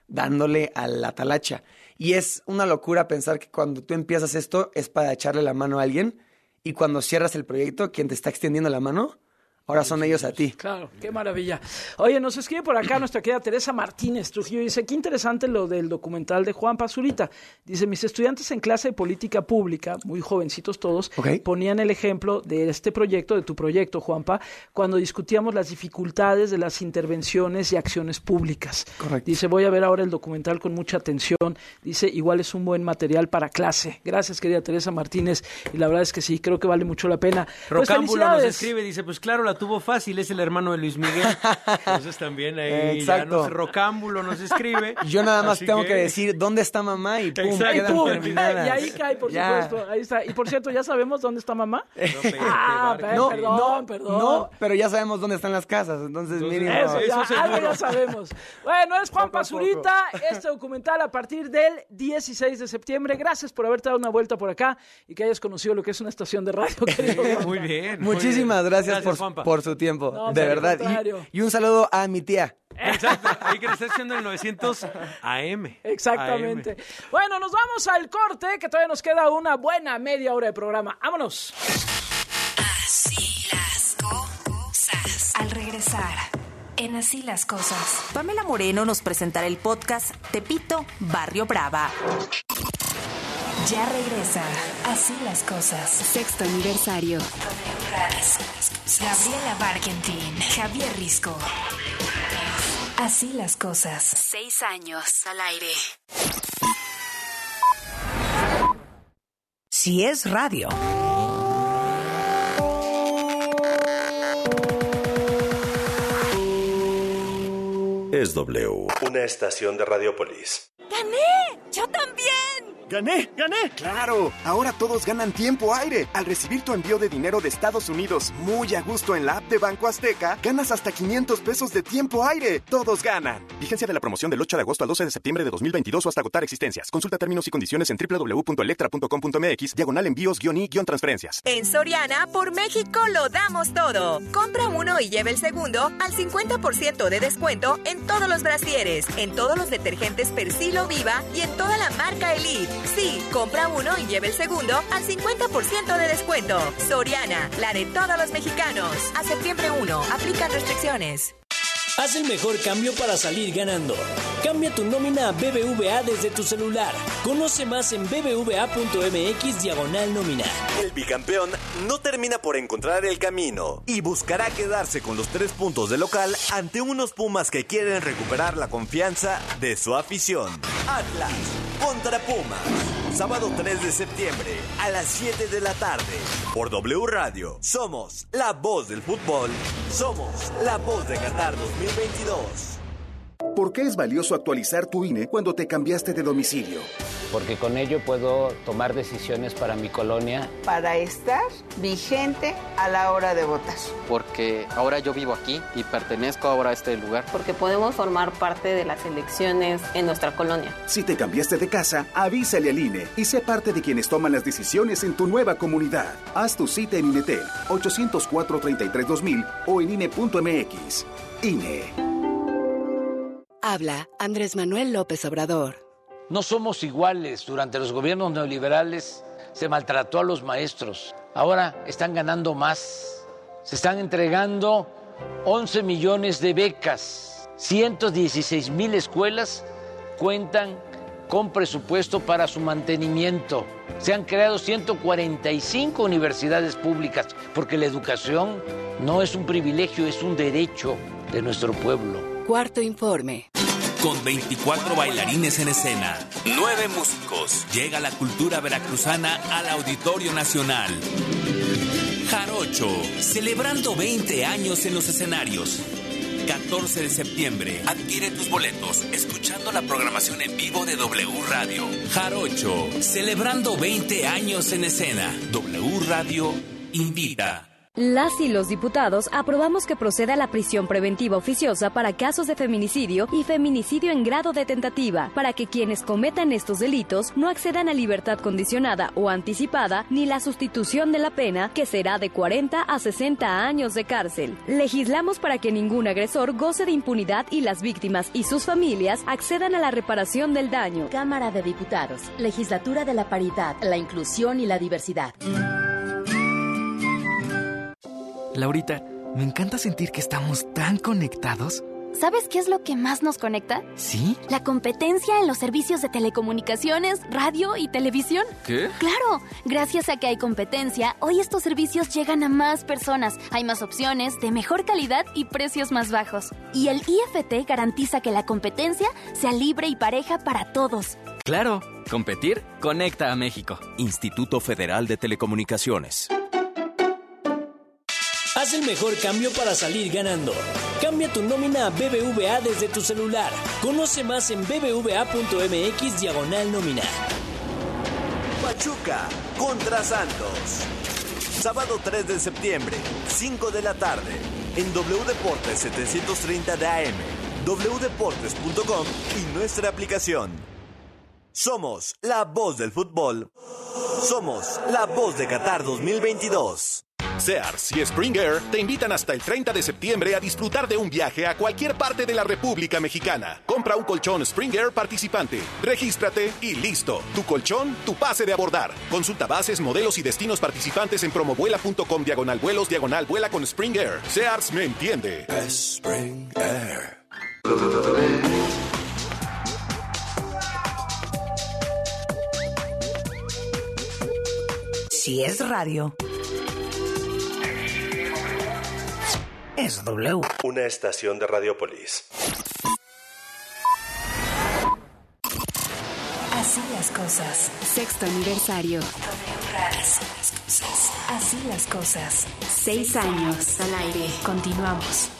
dándole a la talacha. Y es una locura pensar que cuando tú empiezas esto es para echarle la mano a alguien y cuando cierras el proyecto, quien te está extendiendo la mano, ahora son ellos a ti. Claro, qué maravilla. Oye, nos escribe por acá nuestra querida Teresa Martínez Trujillo. Dice, qué interesante lo del documental de Juan Pazurita. Dice, mis estudiantes en clase de política pública, muy jovencitos todos, ponían el ejemplo de este proyecto, de tu proyecto, Juanpa, cuando discutíamos las dificultades de las intervenciones y acciones públicas. Correcto. Dice, voy a ver ahora el documental con mucha atención. Dice, igual es un buen material para clase. Gracias, querida Teresa Martínez. Y la verdad es que sí, creo que vale mucho la pena. Rocámbulo nos escribe, dice, pues claro, la tuvo fácil, es el hermano de Luis Miguel. Entonces también ahí ya Rocámbulo nos escribe. Yo nada más tengo que decir dónde está mamá y pum, quedan terminadas. Y ahí cae, por supuesto. Ahí está. Y por cierto, ¿ya sabemos dónde está mamá? Perdón. No, pero ya sabemos dónde están las casas. Entonces mínimo. Eso ya sabemos. Bueno, es Juan Pazurita. Este documental a partir del 16 de septiembre. Gracias por haberte dado una vuelta por acá y que hayas conocido lo que es una estación de radio. Muy bien. Muchísimas gracias por su tiempo, de verdad. Y un saludo a mi tía. Exacto, ahí que le está haciendo el 900 AM. Exactamente. Bueno, nos vamos al corte, que todavía nos queda una buena media hora de programa. ¡Vámonos! Así las cosas. Al regresar, en Así las cosas, Pamela Moreno nos presentará el podcast Tepito, Barrio Brava. Ya regresa Así las cosas. Sexto aniversario. Gabriela Barkentin, Javier Risco. Así las cosas. 6 años al aire. Si es radio. Es W, una estación de Radiopolis. ¡Gané! ¡Yo también! ¡Gané! ¡Claro! Ahora todos ganan tiempo aire. Al recibir tu envío de dinero de Estados Unidos muy a gusto en la app de Banco Azteca, ganas hasta 500 pesos de tiempo aire. Todos ganan. Vigencia de la promoción del 8 de agosto al 12 de septiembre de 2022 o hasta agotar existencias. Consulta términos y condiciones en www.electra.com.mx/i-transferencias. En Soriana, por México lo damos todo. Compra uno y lleve el segundo al 50% de descuento en todos los brasieres, en todos los detergentes Persilo Viva y en toda la marca Elite. Sí, compra uno y lleve el segundo al 50% de descuento. Soriana, la de todos los mexicanos. A septiembre 1, aplican restricciones. Haz el mejor cambio para salir ganando. Cambia tu nómina a BBVA desde tu celular. Conoce más en bbva.mx/nómina. El bicampeón no termina por encontrar el camino y buscará quedarse con los 3 puntos de local ante unos Pumas que quieren recuperar la confianza de su afición. Atlas contra Pumas. Sábado 3 de septiembre a las 7 de la tarde. Por W Radio. Somos la voz del fútbol. Somos la voz de Qatar 2022. ¿Por qué es valioso actualizar tu INE cuando te cambiaste de domicilio? Porque con ello puedo tomar decisiones para mi colonia. Para estar vigente a la hora de votar. Porque ahora yo vivo aquí y pertenezco ahora a este lugar. Porque podemos formar parte de las elecciones en nuestra colonia. Si te cambiaste de casa, avísale al INE y sé parte de quienes toman las decisiones en tu nueva comunidad. Haz tu cita en INETEL 804-33-2000 o en INE.mx. INE. Habla Andrés Manuel López Obrador. No somos iguales. Durante los gobiernos neoliberales se maltrató a los maestros. Ahora están ganando más. Se están entregando 11 millones de becas. 116,000 escuelas cuentan con presupuesto para su mantenimiento. Se han creado 145 universidades públicas, porque la educación no es un privilegio, es un derecho de nuestro pueblo. Cuarto informe. Con 24 bailarines en escena, 9 músicos, llega la cultura veracruzana al Auditorio Nacional. Jarocho, celebrando 20 años en los escenarios. 14 de septiembre, adquiere tus boletos escuchando la programación en vivo de W Radio. Jarocho, celebrando 20 años en escena. W Radio invita. Las y los diputados aprobamos que proceda la prisión preventiva oficiosa para casos de feminicidio y feminicidio en grado de tentativa, para que quienes cometan estos delitos no accedan a libertad condicionada o anticipada ni la sustitución de la pena, que será de 40 a 60 años de cárcel. Legislamos para que ningún agresor goce de impunidad y las víctimas y sus familias accedan a la reparación del daño. Cámara de Diputados, Legislatura de la Paridad, la Inclusión y la Diversidad. Laurita, me encanta sentir que estamos tan conectados. ¿Sabes qué es lo que más nos conecta? ¿Sí? La competencia en los servicios de telecomunicaciones, radio y televisión. ¿Qué? ¡Claro! Gracias a que hay competencia, hoy estos servicios llegan a más personas. Hay más opciones, de mejor calidad y precios más bajos. Y el IFT garantiza que la competencia sea libre y pareja para todos. Claro, competir conecta a México. Instituto Federal de Telecomunicaciones. Haz el mejor cambio para salir ganando. Cambia tu nómina a BBVA desde tu celular. Conoce más en bbva.mx/nómina. Pachuca contra Santos. Sábado 3 de septiembre, 5 de la tarde. En W Deportes 730 de AM, wdeportes.com y nuestra aplicación. Somos la voz del fútbol. Somos la voz de Qatar 2022. Sears y Spring Air te invitan hasta el 30 de septiembre a disfrutar de un viaje a cualquier parte de la República Mexicana. Compra un colchón Spring Air participante, regístrate y listo. Tu colchón, tu pase de abordar. Consulta bases, modelos y destinos participantes en promovuela.com/vuelos/vuela con Spring Air. Sears me entiende. Spring Air. Si es radio, es W. Una estación de Radiopolis. Así las cosas. Sexto aniversario. W Radio. Así las cosas. Así las cosas. 6 años al aire. Continuamos.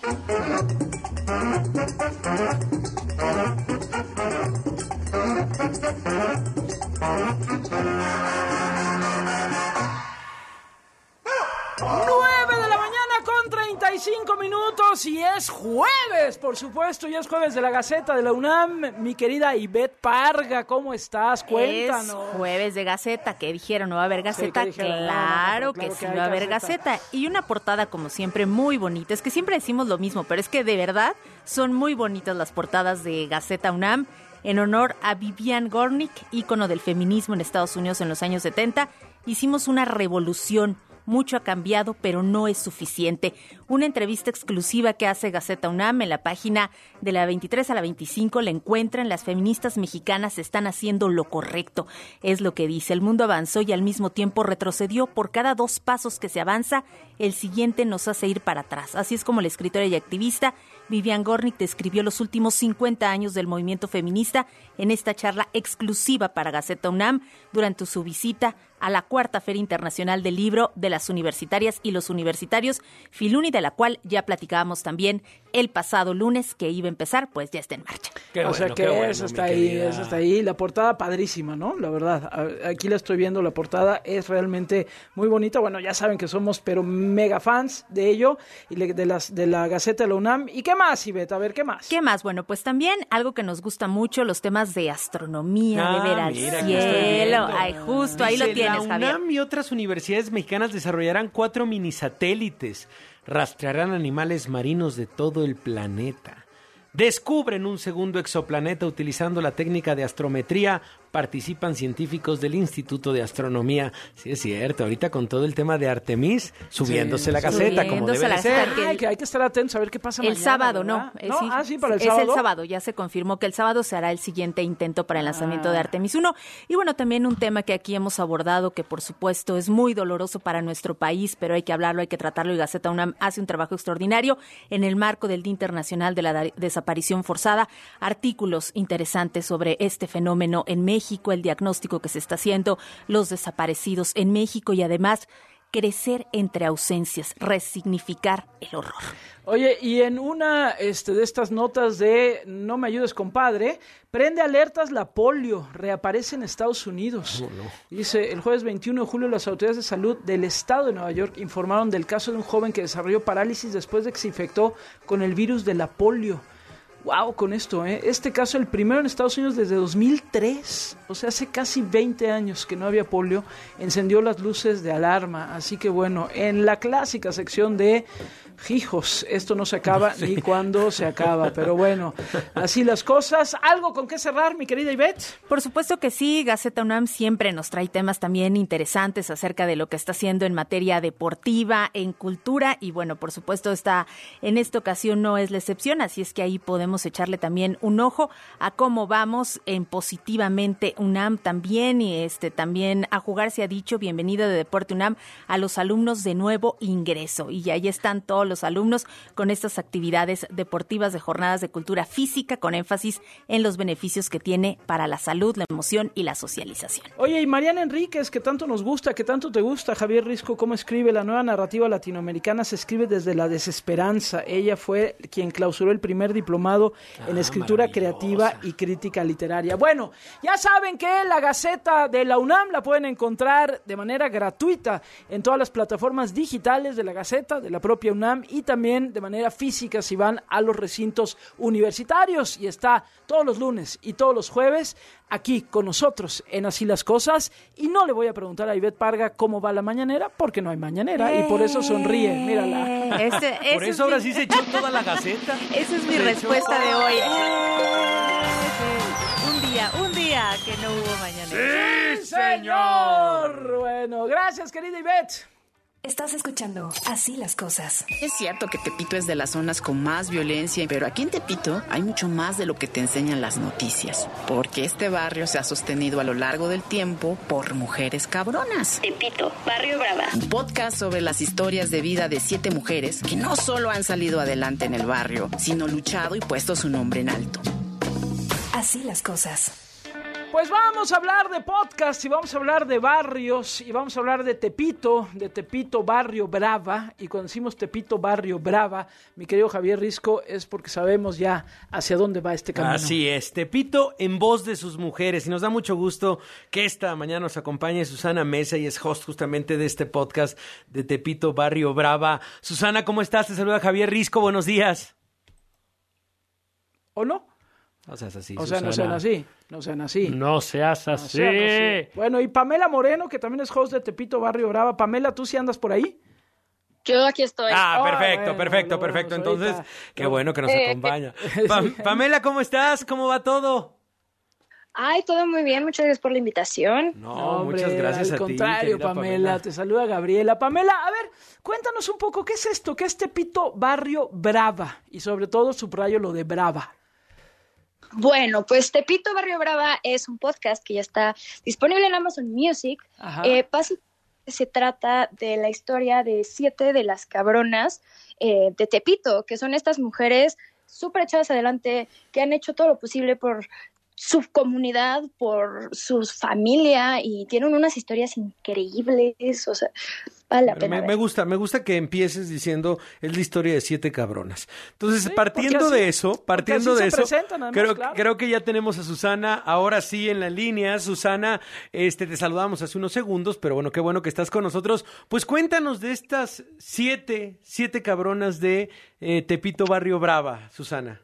Con 35 minutos y es jueves, por supuesto, y es jueves de la Gaceta de la UNAM. Mi querida Ivette Parga, ¿cómo estás? Cuéntanos. Es jueves de Gaceta, que dijeron no va a haber Gaceta, sí, claro que sí va a haber Gaceta. Y una portada como siempre muy bonita, es que siempre decimos lo mismo, pero es que de verdad son muy bonitas las portadas de Gaceta UNAM. En honor a Vivian Gornick, ícono del feminismo en Estados Unidos en los años 70, hicimos una revolución. Mucho ha cambiado, pero no es suficiente. Una entrevista exclusiva que hace Gaceta UNAM en la página de la 23 a la 25 la encuentran. Las feministas mexicanas están haciendo lo correcto. Es lo que dice. El mundo avanzó y al mismo tiempo retrocedió. Por cada 2 pasos que se avanza, el siguiente nos hace ir para atrás. Así es como la escritora y activista Vivian Gornick describió los últimos 50 años del movimiento feminista en esta charla exclusiva para Gaceta UNAM durante su visita a la 4ª Feria Internacional del Libro de las Universitarias y los Universitarios, Filuni, de la cual ya platicábamos también el pasado lunes que iba a empezar, pues ya está en marcha. O sea que eso está ahí, eso está ahí. La portada padrísima, ¿no? La verdad, aquí la estoy viendo, la portada es realmente muy bonita. Bueno, ya saben que somos pero mega fans de ello y de la Gaceta de la UNAM. ¿Y qué más, Ivette? A ver, ¿qué más? ¿Qué más? Bueno, pues también algo que nos gusta mucho, los temas de astronomía, de ver al cielo. Ay, justo, ahí lo tienes, la Javier. UNAM y otras universidades mexicanas desarrollarán 4 minisatélites. Rastrearán animales marinos de todo el planeta. Descubren un segundo exoplaneta utilizando la técnica de astrometría. Participan científicos del Instituto de Astronomía. Sí, es cierto. Ahorita con todo el tema de Artemis, subiéndose la Gaceta, como debe de ser. Hay que estar atentos a ver qué pasa el mañana. Sábado, ¿verdad? ¿no? Sí, para el sábado. Es el sábado. Ya se confirmó que el sábado se hará el siguiente intento para el lanzamiento de Artemis 1. Y bueno, también un tema que aquí hemos abordado, que por supuesto es muy doloroso para nuestro país, pero hay que hablarlo, hay que tratarlo, y Gaceta UNAM hace un trabajo extraordinario en el marco del Día Internacional de la Desaparición Forzada. Artículos interesantes sobre este fenómeno en México, el diagnóstico que se está haciendo, los desaparecidos en México y además crecer entre ausencias, resignificar el horror. Oye, y en una de estas notas de No me ayudes, compadre, prende alertas la polio, reaparece en Estados Unidos. Oh, no. Dice, el jueves 21 de julio las autoridades de salud del estado de Nueva York informaron del caso de un joven que desarrolló parálisis después de que se infectó con el virus de la polio. Wow, con esto, este caso el primero en Estados Unidos desde 2003, o sea, hace casi 20 años que no había polio, encendió las luces de alarma. Así que bueno, en la clásica sección de hijos, esto no se acaba ni cuando se acaba, pero bueno, así las cosas. ¿Algo con qué cerrar, mi querida Ivette? Por supuesto que sí, Gaceta UNAM siempre nos trae temas también interesantes acerca de lo que está haciendo en materia deportiva, en cultura, y bueno, por supuesto en esta ocasión no es la excepción, así es que ahí podemos echarle también un ojo a cómo vamos en Positivamente UNAM también, y también a jugar se ha dicho, bienvenido de Deporte UNAM a los alumnos de nuevo ingreso, y ahí están todos los alumnos con estas actividades deportivas de jornadas de cultura física con énfasis en los beneficios que tiene para la salud, la emoción y la socialización. Oye, y Mariana Enríquez, que tanto nos gusta, que tanto te gusta, Javier Risco, ¿cómo escribe? La nueva narrativa latinoamericana se escribe desde la desesperanza. Ella fue quien clausuró el primer diplomado en escritura creativa y crítica literaria. Bueno, ya saben que la Gaceta de la UNAM la pueden encontrar de manera gratuita en todas las plataformas digitales de la Gaceta, de la propia UNAM, y también de manera física si van a los recintos universitarios, y está todos los lunes y todos los jueves aquí con nosotros en Así las Cosas. Y no le voy a preguntar a Ivette Parga cómo va la mañanera, porque no hay mañanera, y por eso sonríe, mírala. Por eso ahora sí se echó toda la Gaceta. Esa es mi respuesta de hoy. Un día que no hubo mañanera. ¡Sí, señor! Bueno, gracias, querida Ivette. Estás escuchando Así las Cosas. Es cierto que Tepito es de las zonas con más violencia, pero aquí en Tepito hay mucho más de lo que te enseñan las noticias, porque este barrio se ha sostenido a lo largo del tiempo por mujeres cabronas. Tepito, Barrio Brava. Un podcast sobre las historias de vida de 7 mujeres que no solo han salido adelante en el barrio, sino luchado y puesto su nombre en alto. Así las Cosas. Pues vamos a hablar de podcast, y vamos a hablar de barrios, y vamos a hablar de Tepito Barrio Brava. Y cuando decimos Tepito Barrio Brava, mi querido Javier Risco, es porque sabemos ya hacia dónde va este camino. Así es, Tepito en voz de sus mujeres, y nos da mucho gusto que esta mañana nos acompañe Susana Meza, y es host justamente de este podcast de Tepito Barrio Brava. Susana, ¿cómo estás? Te saluda Javier Risco, buenos días. ¿O no? No seas así, o sea, Susana. no sean así. No sean así. No seas así. Bueno, y Pamela Moreno, que también es host de Tepito Barrio Brava. Pamela, ¿tú sí andas por ahí? Yo aquí estoy. Perfecto. Entonces, qué bueno que nos acompaña. Pamela, ¿cómo estás? ¿Cómo va todo? Ay, todo muy bien. Muchas gracias por la invitación. No, hombre, muchas gracias a ti. Al contrario, Pamela. Te saluda Gabriela. Pamela, a ver, cuéntanos un poco, ¿qué es esto? ¿Qué es Tepito Barrio Brava? Y sobre todo, subrayo lo de Brava. Bueno, pues Tepito Barrio Brava es un podcast que ya está disponible en Amazon Music. Básicamente se trata de la historia de 7 de las cabronas de Tepito, que son estas mujeres súper echadas adelante, que han hecho todo lo posible por su comunidad, por su familia, y tienen unas historias increíbles, o sea, vale la pena. Me gusta que empieces diciendo, es la historia de 7 cabronas. Entonces, sí, partiendo de eso, creo que ya tenemos a Susana, ahora sí en la línea. Susana, te saludamos hace unos segundos, pero bueno, qué bueno que estás con nosotros. Pues cuéntanos de estas 7 cabronas de Tepito Barrio Brava, Susana.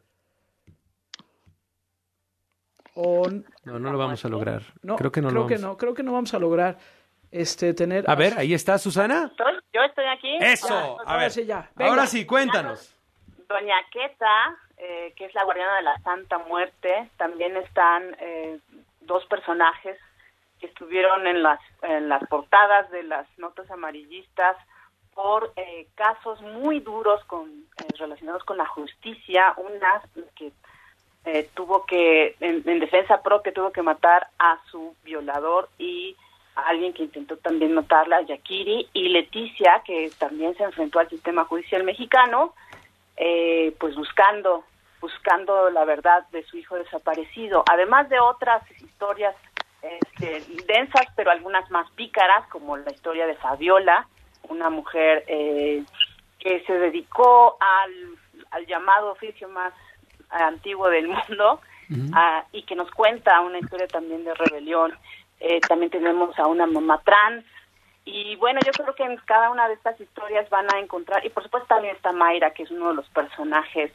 No lo vamos a lograr. Creo que no vamos a lograr tener. A ver, ahí está Susana. Yo estoy aquí. Eso. A ver. Ahora sí, cuéntanos. Doña Queta, que es la guardiana de la Santa Muerte. También están 2 personajes que estuvieron en las portadas de las notas amarillistas por casos muy duros relacionados con la justicia. Una que tuvo que, en defensa propia, tuvo que matar a su violador, y a alguien que intentó también matarla, Yakiri, y Leticia, que también se enfrentó al sistema judicial mexicano, pues buscando la verdad de su hijo desaparecido, además de otras historias densas, pero algunas más pícaras, como la historia de Fabiola, una mujer que se dedicó al llamado oficio más antiguo del mundo, y que nos cuenta una historia también de rebelión. También tenemos a una mamá trans, y bueno, yo creo que en cada una de estas historias van a encontrar, y por supuesto también está Mayra, que es uno de los personajes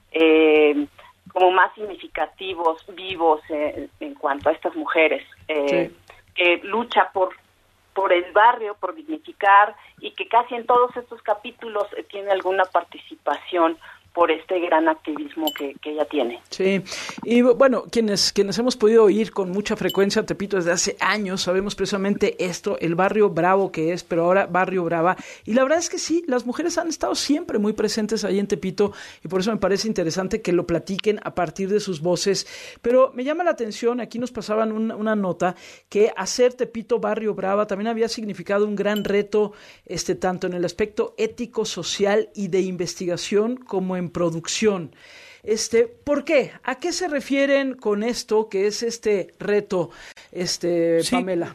como más significativos, vivos en cuanto a estas mujeres, que lucha por el barrio, por dignificar, y que casi en todos estos capítulos tiene alguna participación por este gran activismo que ella tiene. Sí, y bueno, quienes hemos podido oír con mucha frecuencia Tepito desde hace años, sabemos precisamente esto, el barrio bravo que es, pero ahora barrio brava, y la verdad es que sí, las mujeres han estado siempre muy presentes ahí en Tepito, y por eso me parece interesante que lo platiquen a partir de sus voces, pero me llama la atención, aquí nos pasaban una nota, que hacer Tepito barrio brava también había significado un gran reto, tanto en el aspecto ético, social y de investigación, como en producción. ¿Por qué? ¿A qué se refieren con esto que es este reto, Pamela?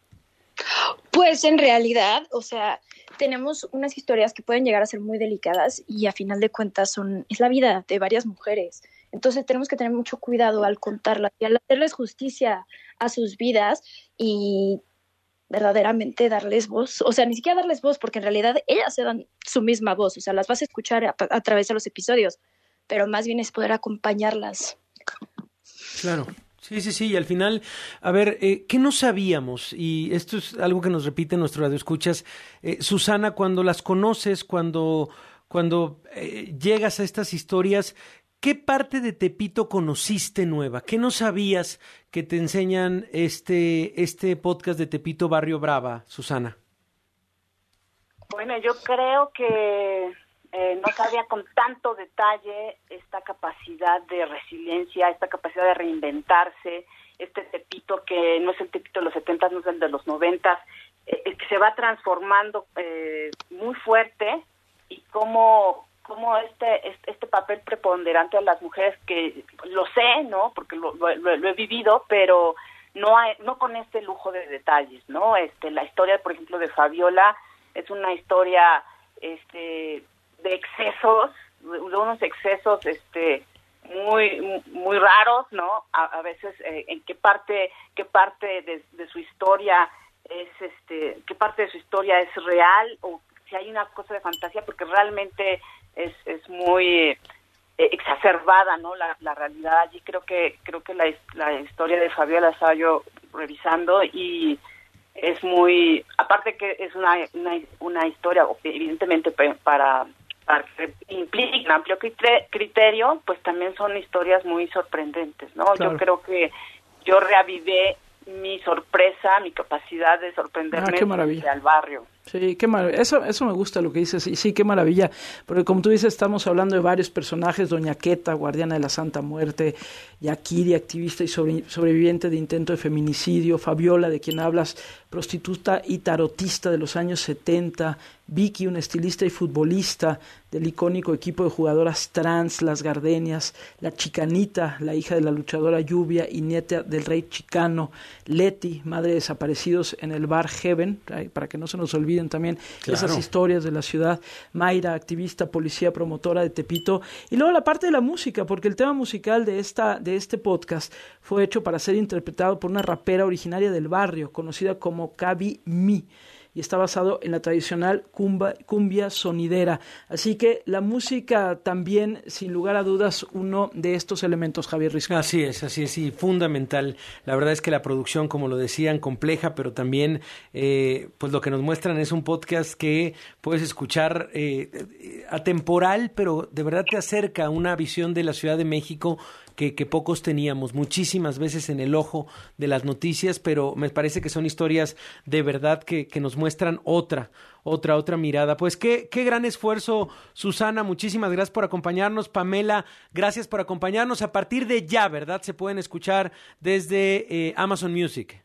Pues en realidad, o sea, tenemos unas historias que pueden llegar a ser muy delicadas y a final de cuentas es la vida de varias mujeres. Entonces tenemos que tener mucho cuidado al contarlas y al hacerles justicia a sus vidas y verdaderamente darles voz, o sea, ni siquiera darles voz, porque en realidad ellas se dan su misma voz, o sea, las vas a escuchar a través de los episodios, pero más bien es poder acompañarlas. Claro. Sí, y al final, a ver, ¿qué no sabíamos? Y esto es algo que nos repite nuestro radioescuchas, Susana, cuando las conoces, cuando llegas a estas historias, ¿qué parte de Tepito conociste nueva? ¿Qué no sabías que te enseñan este podcast de Tepito Barrio Brava, Susana? Bueno, yo creo que no sabía con tanto detalle esta capacidad de resiliencia, esta capacidad de reinventarse, este Tepito que no es el Tepito de los 70, no es el de los 90, que se va transformando muy fuerte, y cómo este papel preponderante a las mujeres, que lo sé, ¿no? Porque lo he vivido, pero no con este lujo de detalles, ¿no? La historia, por ejemplo, de Fabiola es una historia de excesos, de unos excesos muy raros, ¿no? A veces en qué parte de su historia es qué parte de su historia es real, o si hay una cosa de fantasía, porque realmente es muy exacerbada, ¿no? La realidad allí. Creo que la historia de Fabiola estaba yo revisando, y es muy, aparte que es una historia evidentemente para que implique un amplio criterio, pues también son historias muy sorprendentes, ¿no? Claro. Yo creo que yo reavivé mi sorpresa, mi capacidad de sorprenderme al barrio. Sí, qué maravilla. Eso me gusta lo que dices. Y sí, qué maravilla. Porque como tú dices, estamos hablando de varios personajes. Doña Queta, guardiana de la Santa Muerte. Yakiri, activista y sobreviviente de intento de feminicidio. Fabiola, de quien hablas, prostituta y tarotista de los años 70. Vicky, una estilista y futbolista del icónico equipo de jugadoras trans, las Gardenias. La Chicanita, la hija de la luchadora Lluvia y nieta del rey chicano. Leti, madre de desaparecidos en el bar Heaven, para que no se nos olviden también esas historias de la ciudad. Mayra, activista, policía, promotora de Tepito. Y luego la parte de la música, porque el tema musical de este podcast fue hecho para ser interpretado por una rapera originaria del barrio, conocida como Kabi Mi, y está basado en la tradicional cumbia sonidera. Así que la música también, sin lugar a dudas, uno de estos elementos, Javier Risco. Así es, y fundamental. La verdad es que la producción, como lo decían, compleja, pero también pues lo que nos muestran es un podcast que puedes escuchar atemporal, pero de verdad te acerca a una visión de la Ciudad de México que pocos teníamos, muchísimas veces en el ojo de las noticias, pero me parece que son historias de verdad que nos muestran otra mirada. Pues qué gran esfuerzo, Susana, muchísimas gracias por acompañarnos. Pamela, gracias por acompañarnos. A partir de ya, ¿verdad? Se pueden escuchar desde Amazon Music.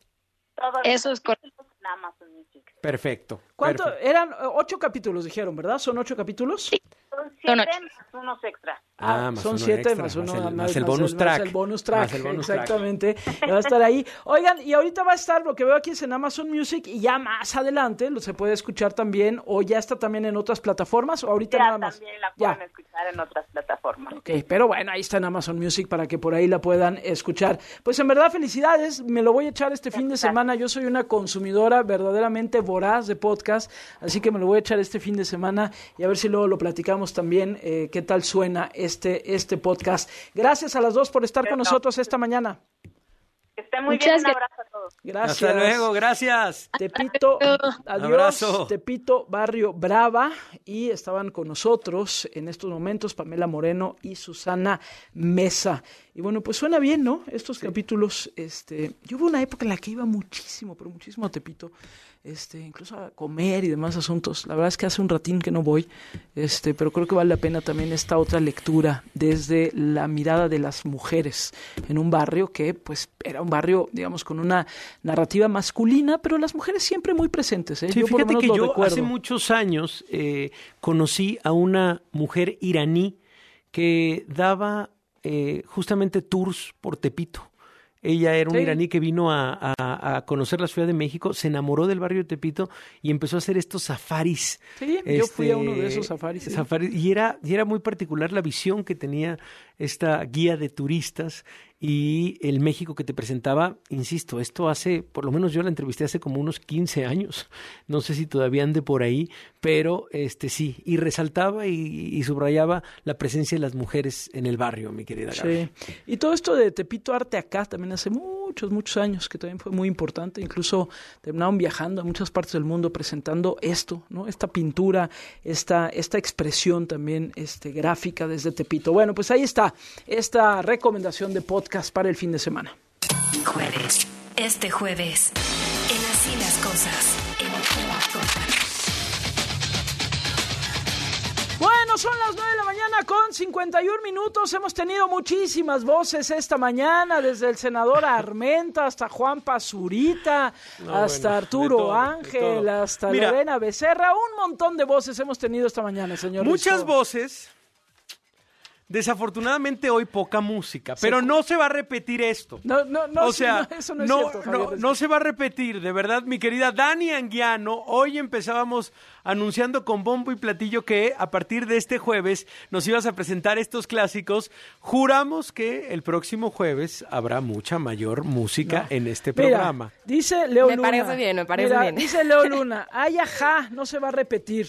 Eso es correcto. Amazon Music. Perfecto. ¿Cuánto? Perfecto. Eran 8 capítulos, dijeron, ¿verdad? ¿Son 8 capítulos? Sí. Son 7 más unos extras. Son 7 extra, más uno. Más el bonus track. El bonus track, exactamente. Va a estar ahí. Oigan, y ahorita va a estar, lo que veo aquí es en Amazon Music, y ya más adelante se puede escuchar también, o ya está también en otras plataformas, o ahorita nada más. También la pueden escuchar en otras plataformas. Ok, pero bueno, ahí está en Amazon Music para que por ahí la puedan escuchar. Pues en verdad, felicidades, me lo voy a echar este fin de semana. Yo soy una consumidora verdaderamente voraz de podcast, así que me lo voy a echar este fin de semana y a ver si luego lo platicamos también, qué tal suena este podcast. Gracias a las dos por estar con nosotros esta mañana. Que estén muy bien, un abrazo a todos. Gracias. Hasta luego, gracias. Tepito, adiós. Abrazo. Tepito, Barrio Brava, y estaban con nosotros en estos momentos Pamela Moreno y Susana Mesa. Y bueno, pues suena bien, ¿no? Estos capítulos, yo hubo una época en la que iba muchísimo, pero muchísimo a Tepito, incluso a comer y demás asuntos. La verdad es que hace un ratín que no voy, pero creo que vale la pena también esta otra lectura desde la mirada de las mujeres en un barrio que, pues, era un barrio, digamos, con una narrativa masculina, pero las mujeres siempre muy presentes, ¿eh? Sí, yo fíjate que yo recuerdo. hace muchos años conocí a una mujer iraní que daba justamente tours por Tepito. Ella era una iraní que vino a conocer la Ciudad de México, se enamoró del barrio de Tepito y empezó a hacer estos safaris. Sí, yo fui a uno de esos safaris. ¿Sí? Y era muy particular la visión que tenía esta guía de turistas y el México que te presentaba. Insisto, esto hace, por lo menos yo la entrevisté hace como unos 15 años. No sé si todavía ande por ahí, pero sí. Y resaltaba y subrayaba la presencia de las mujeres en el barrio, mi querida Gaby. Sí. Y todo esto de Tepito Arte Acá también hace muchos años, que también fue muy importante. Incluso terminaron viajando a muchas partes del mundo presentando esto, ¿no? Esta pintura, esta expresión también gráfica desde Tepito. Bueno, pues ahí está esta recomendación de podcast para el fin de semana. Jueves. Este jueves, en Así las Cosas. Bueno, son las 9 de la mañana con 51 minutos. Hemos tenido muchísimas voces esta mañana, desde el senador Armenta hasta Juan Pazurita, hasta Arturo Ángel, hasta Lorena Becerra. Un montón de voces hemos tenido esta mañana, señor. Muchas voces. Desafortunadamente hoy poca música, pero no se va a repetir esto. No, eso no es cierto, Javier. No se va a repetir, de verdad, mi querida Dani Anguiano. Hoy empezábamos anunciando con bombo y platillo que a partir de este jueves nos ibas a presentar estos clásicos. Juramos que el próximo jueves habrá mucha mayor música en este programa. Dice Leo Luna. Me parece bien. Dice Leo Luna, ay, ajá, no se va a repetir.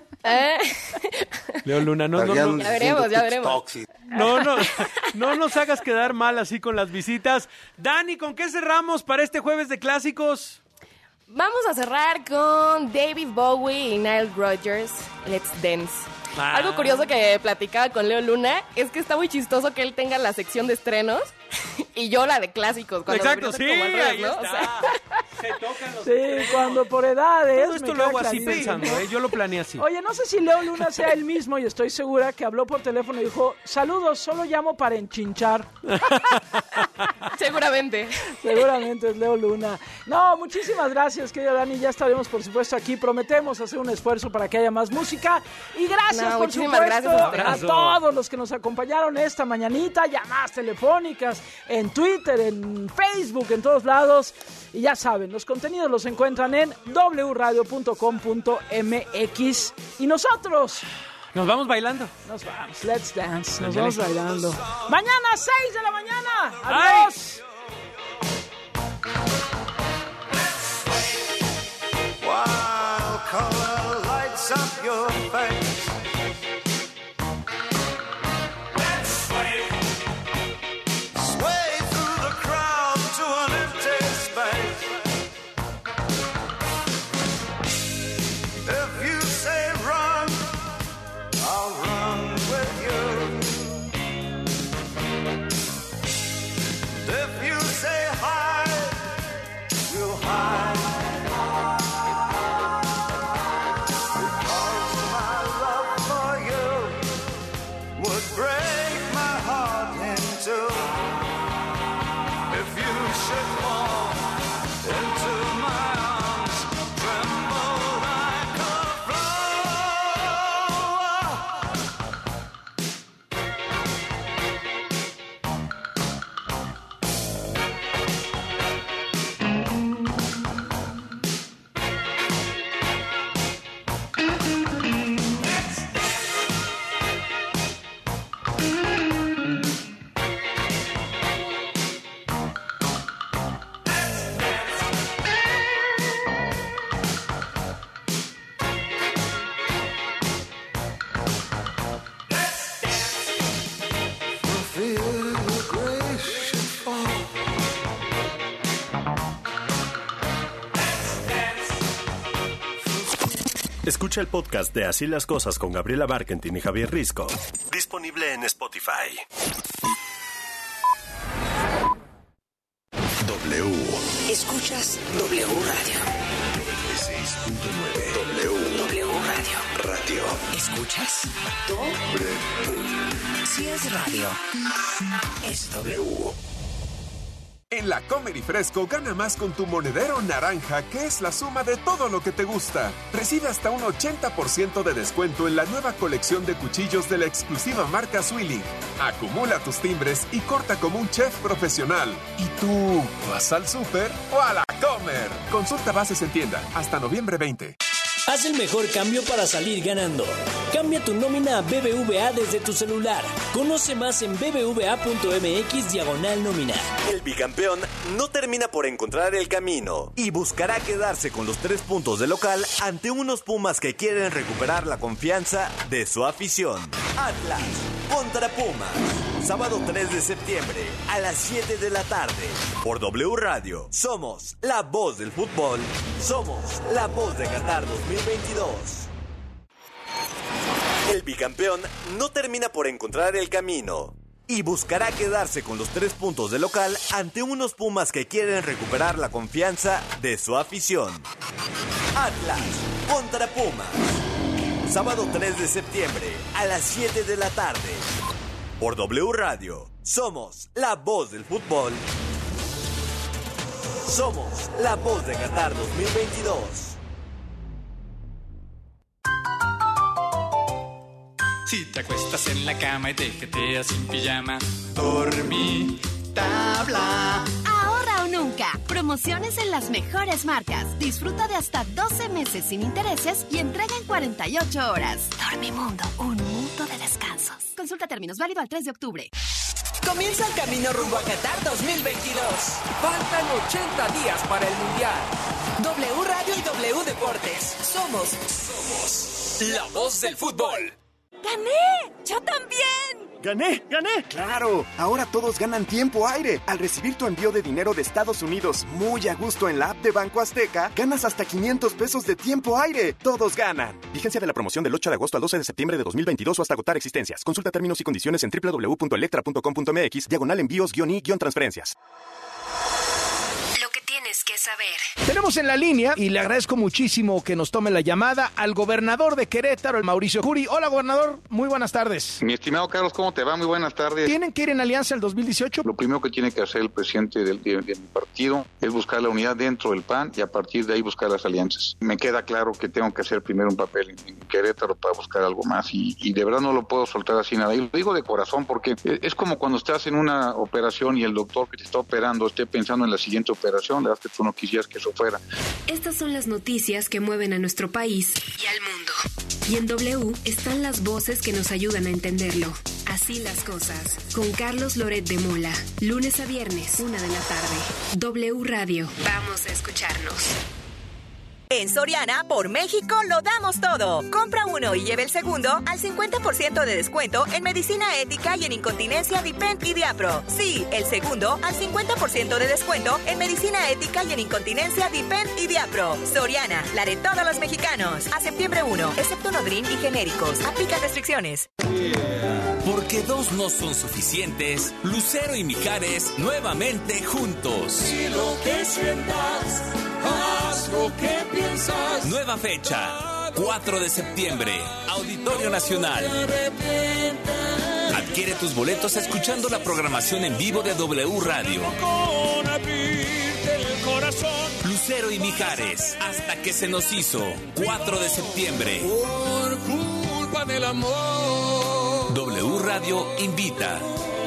Leo Luna, Ya veremos. No nos hagas quedar mal así con las visitas. Dani, ¿con qué cerramos para este jueves de clásicos? Vamos a cerrar con David Bowie y Nile Rodgers, Let's Dance. Algo curioso que platicaba con Leo Luna es que está muy chistoso que él tenga la sección de estrenos y yo la de clásicos. Exacto, sí, como al revés, ahí ¿no? está. O sea, se tocan los Sí, cuando por edades. Todo esto lo hago así pensando, yo lo planeé así. Oye, no sé si Leo Luna sea el mismo y estoy segura que habló por teléfono y dijo, saludos, solo llamo para enchinchar. Seguramente es Leo Luna. No, muchísimas gracias, querida Dani. Ya estaremos, por supuesto, aquí. Prometemos hacer un esfuerzo para que haya más música. Y gracias, por supuesto, a todos los que nos acompañaron esta mañanita. Llamadas telefónicas, en Twitter, en Facebook, en todos lados. Y ya saben, los contenidos los encuentran en wradio.com.mx. Y nosotros... Nos vamos bailando. Nos vamos, let's dance. Nos vamos bailando. Mañana, 6 de la mañana. Adiós. Wild color lights up your face. Let's sway. Sway through the crowd to an empty space. If you say run, I'll run with you. If you Escucha el podcast de Así las Cosas con Gabriela Barkentin y Javier Risco. Disponible en Spotify. W. Escuchas W Radio. 96.9. W Radio. Radio. ¿Escuchas? W. Si es radio, es W. En la Comer y Fresco gana más con tu monedero naranja, que es la suma de todo lo que te gusta. Recibe hasta un 80% de descuento en la nueva colección de cuchillos de la exclusiva marca Zwilling. Acumula tus timbres y corta como un chef profesional. ¿Y tú vas al súper o a la Comer? Consulta bases en tienda hasta noviembre 20. Haz el mejor cambio para salir ganando. Cambia tu nómina a BBVA desde tu celular. Conoce más en bbva.mx/nómina. El bicampeón no termina por encontrar el camino y buscará quedarse con los 3 puntos de local ante unos Pumas que quieren recuperar la confianza de su afición. Atlas contra Pumas. Sábado 3 de septiembre a las 7 de la tarde. Por W Radio. Somos la voz del fútbol. Somos la voz de Qatar 2022. El bicampeón no termina por encontrar el camino y buscará quedarse con los 3 puntos de local ante unos Pumas que quieren recuperar la confianza de su afición. Atlas contra Pumas. Sábado 3 de septiembre a las 7 de la tarde. Por W Radio. Somos la voz del fútbol. Somos la voz de Qatar 2022. Si te acuestas en la cama y te jeteas sin pijama, dormí tabla. Ahorra o nunca. Promociones en las mejores marcas. Disfruta de hasta 12 meses sin intereses y entrega en 48 horas. Dormimundo, un mundo de descansos. Consulta términos, válido al 3 de octubre. Comienza el camino rumbo a Qatar 2022. Faltan 80 días para el Mundial. W Radio y W Deportes. Somos la voz del fútbol. ¡Gané! ¡Yo también! ¡Gané! ¡Claro! Ahora todos ganan tiempo aire. Al recibir tu envío de dinero de Estados Unidos muy a gusto en la app de Banco Azteca, ganas hasta 500 pesos de tiempo aire. Todos ganan. Vigencia de la promoción del 8 de agosto al 12 de septiembre de 2022 o hasta agotar existencias. Consulta términos y condiciones en www.electra.com.mx/i-transferencias. Tienes que saber. Tenemos en la línea, y le agradezco muchísimo que nos tome la llamada, al gobernador de Querétaro, el Mauricio Curi. Hola, gobernador, muy buenas tardes. Mi estimado Carlos, ¿cómo te va? Muy buenas tardes. ¿Tienen que ir en alianza el 2018? Lo primero que tiene que hacer el presidente de mi partido es buscar la unidad dentro del PAN y a partir de ahí buscar las alianzas. Me queda claro que tengo que hacer primero un papel en Querétaro para buscar algo más y de verdad no lo puedo soltar así nada. Y lo digo de corazón porque es como cuando estás en una operación y el doctor que te está operando esté pensando en la siguiente operación, la verdad es que tú no quisieras que eso fuera. Estas son las noticias que mueven a nuestro país y al mundo. Y en W están las voces que nos ayudan a entenderlo. Así las cosas. Con Carlos Loret de Mola. Lunes a viernes, 1 de la tarde. W Radio. Vamos a escucharnos. En Soriana, por México, lo damos todo. Compra uno y lleve el segundo al 50% de descuento en medicina ética y en incontinencia Dipent y Diapro. Sí, el segundo al 50% de descuento en medicina ética y en incontinencia Dipent y Diapro. Soriana, la de todos los mexicanos. A septiembre 1, excepto Nodrin y genéricos. Aplica restricciones. Porque dos no son suficientes, Lucero y Mijares nuevamente juntos. Y lo que sientas, haz lo que piensas. Nueva fecha, 4 de septiembre, Auditorio Nacional. Adquiere tus boletos escuchando la programación en vivo de W Radio. Lucero y Mijares, hasta que se nos hizo, 4 de septiembre. Por culpa del amor. W Radio invita.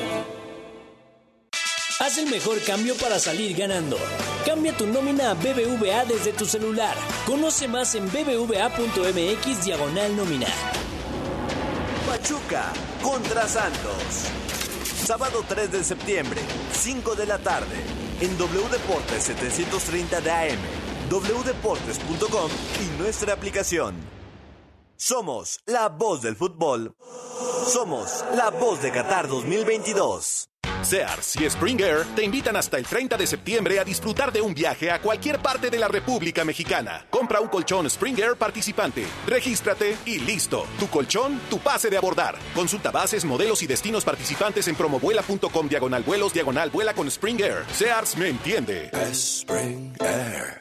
Haz el mejor cambio para salir ganando. Cambia tu nómina a BBVA desde tu celular. Conoce más en bbva.mx/nómina. Pachuca contra Santos. Sábado 3 de septiembre, 5 de la tarde. En W Deportes 730 de AM, wdeportes.com y nuestra aplicación. Somos la voz del fútbol. Somos la voz de Qatar 2022. Sears y Spring Air te invitan hasta el 30 de septiembre a disfrutar de un viaje a cualquier parte de la República Mexicana. Compra un colchón Spring Air participante, regístrate y listo. Tu colchón, tu pase de abordar. Consulta bases, modelos y destinos participantes en promovuela.com/vuelos/vuela con Spring Air. Sears me entiende. Spring Air.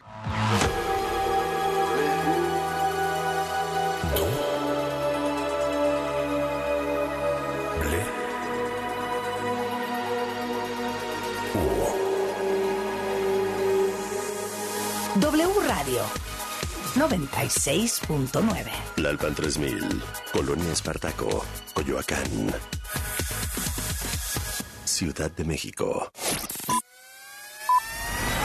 W Radio 96.9. Lalpan 3000, Colonia Espartaco, Coyoacán, Ciudad de México.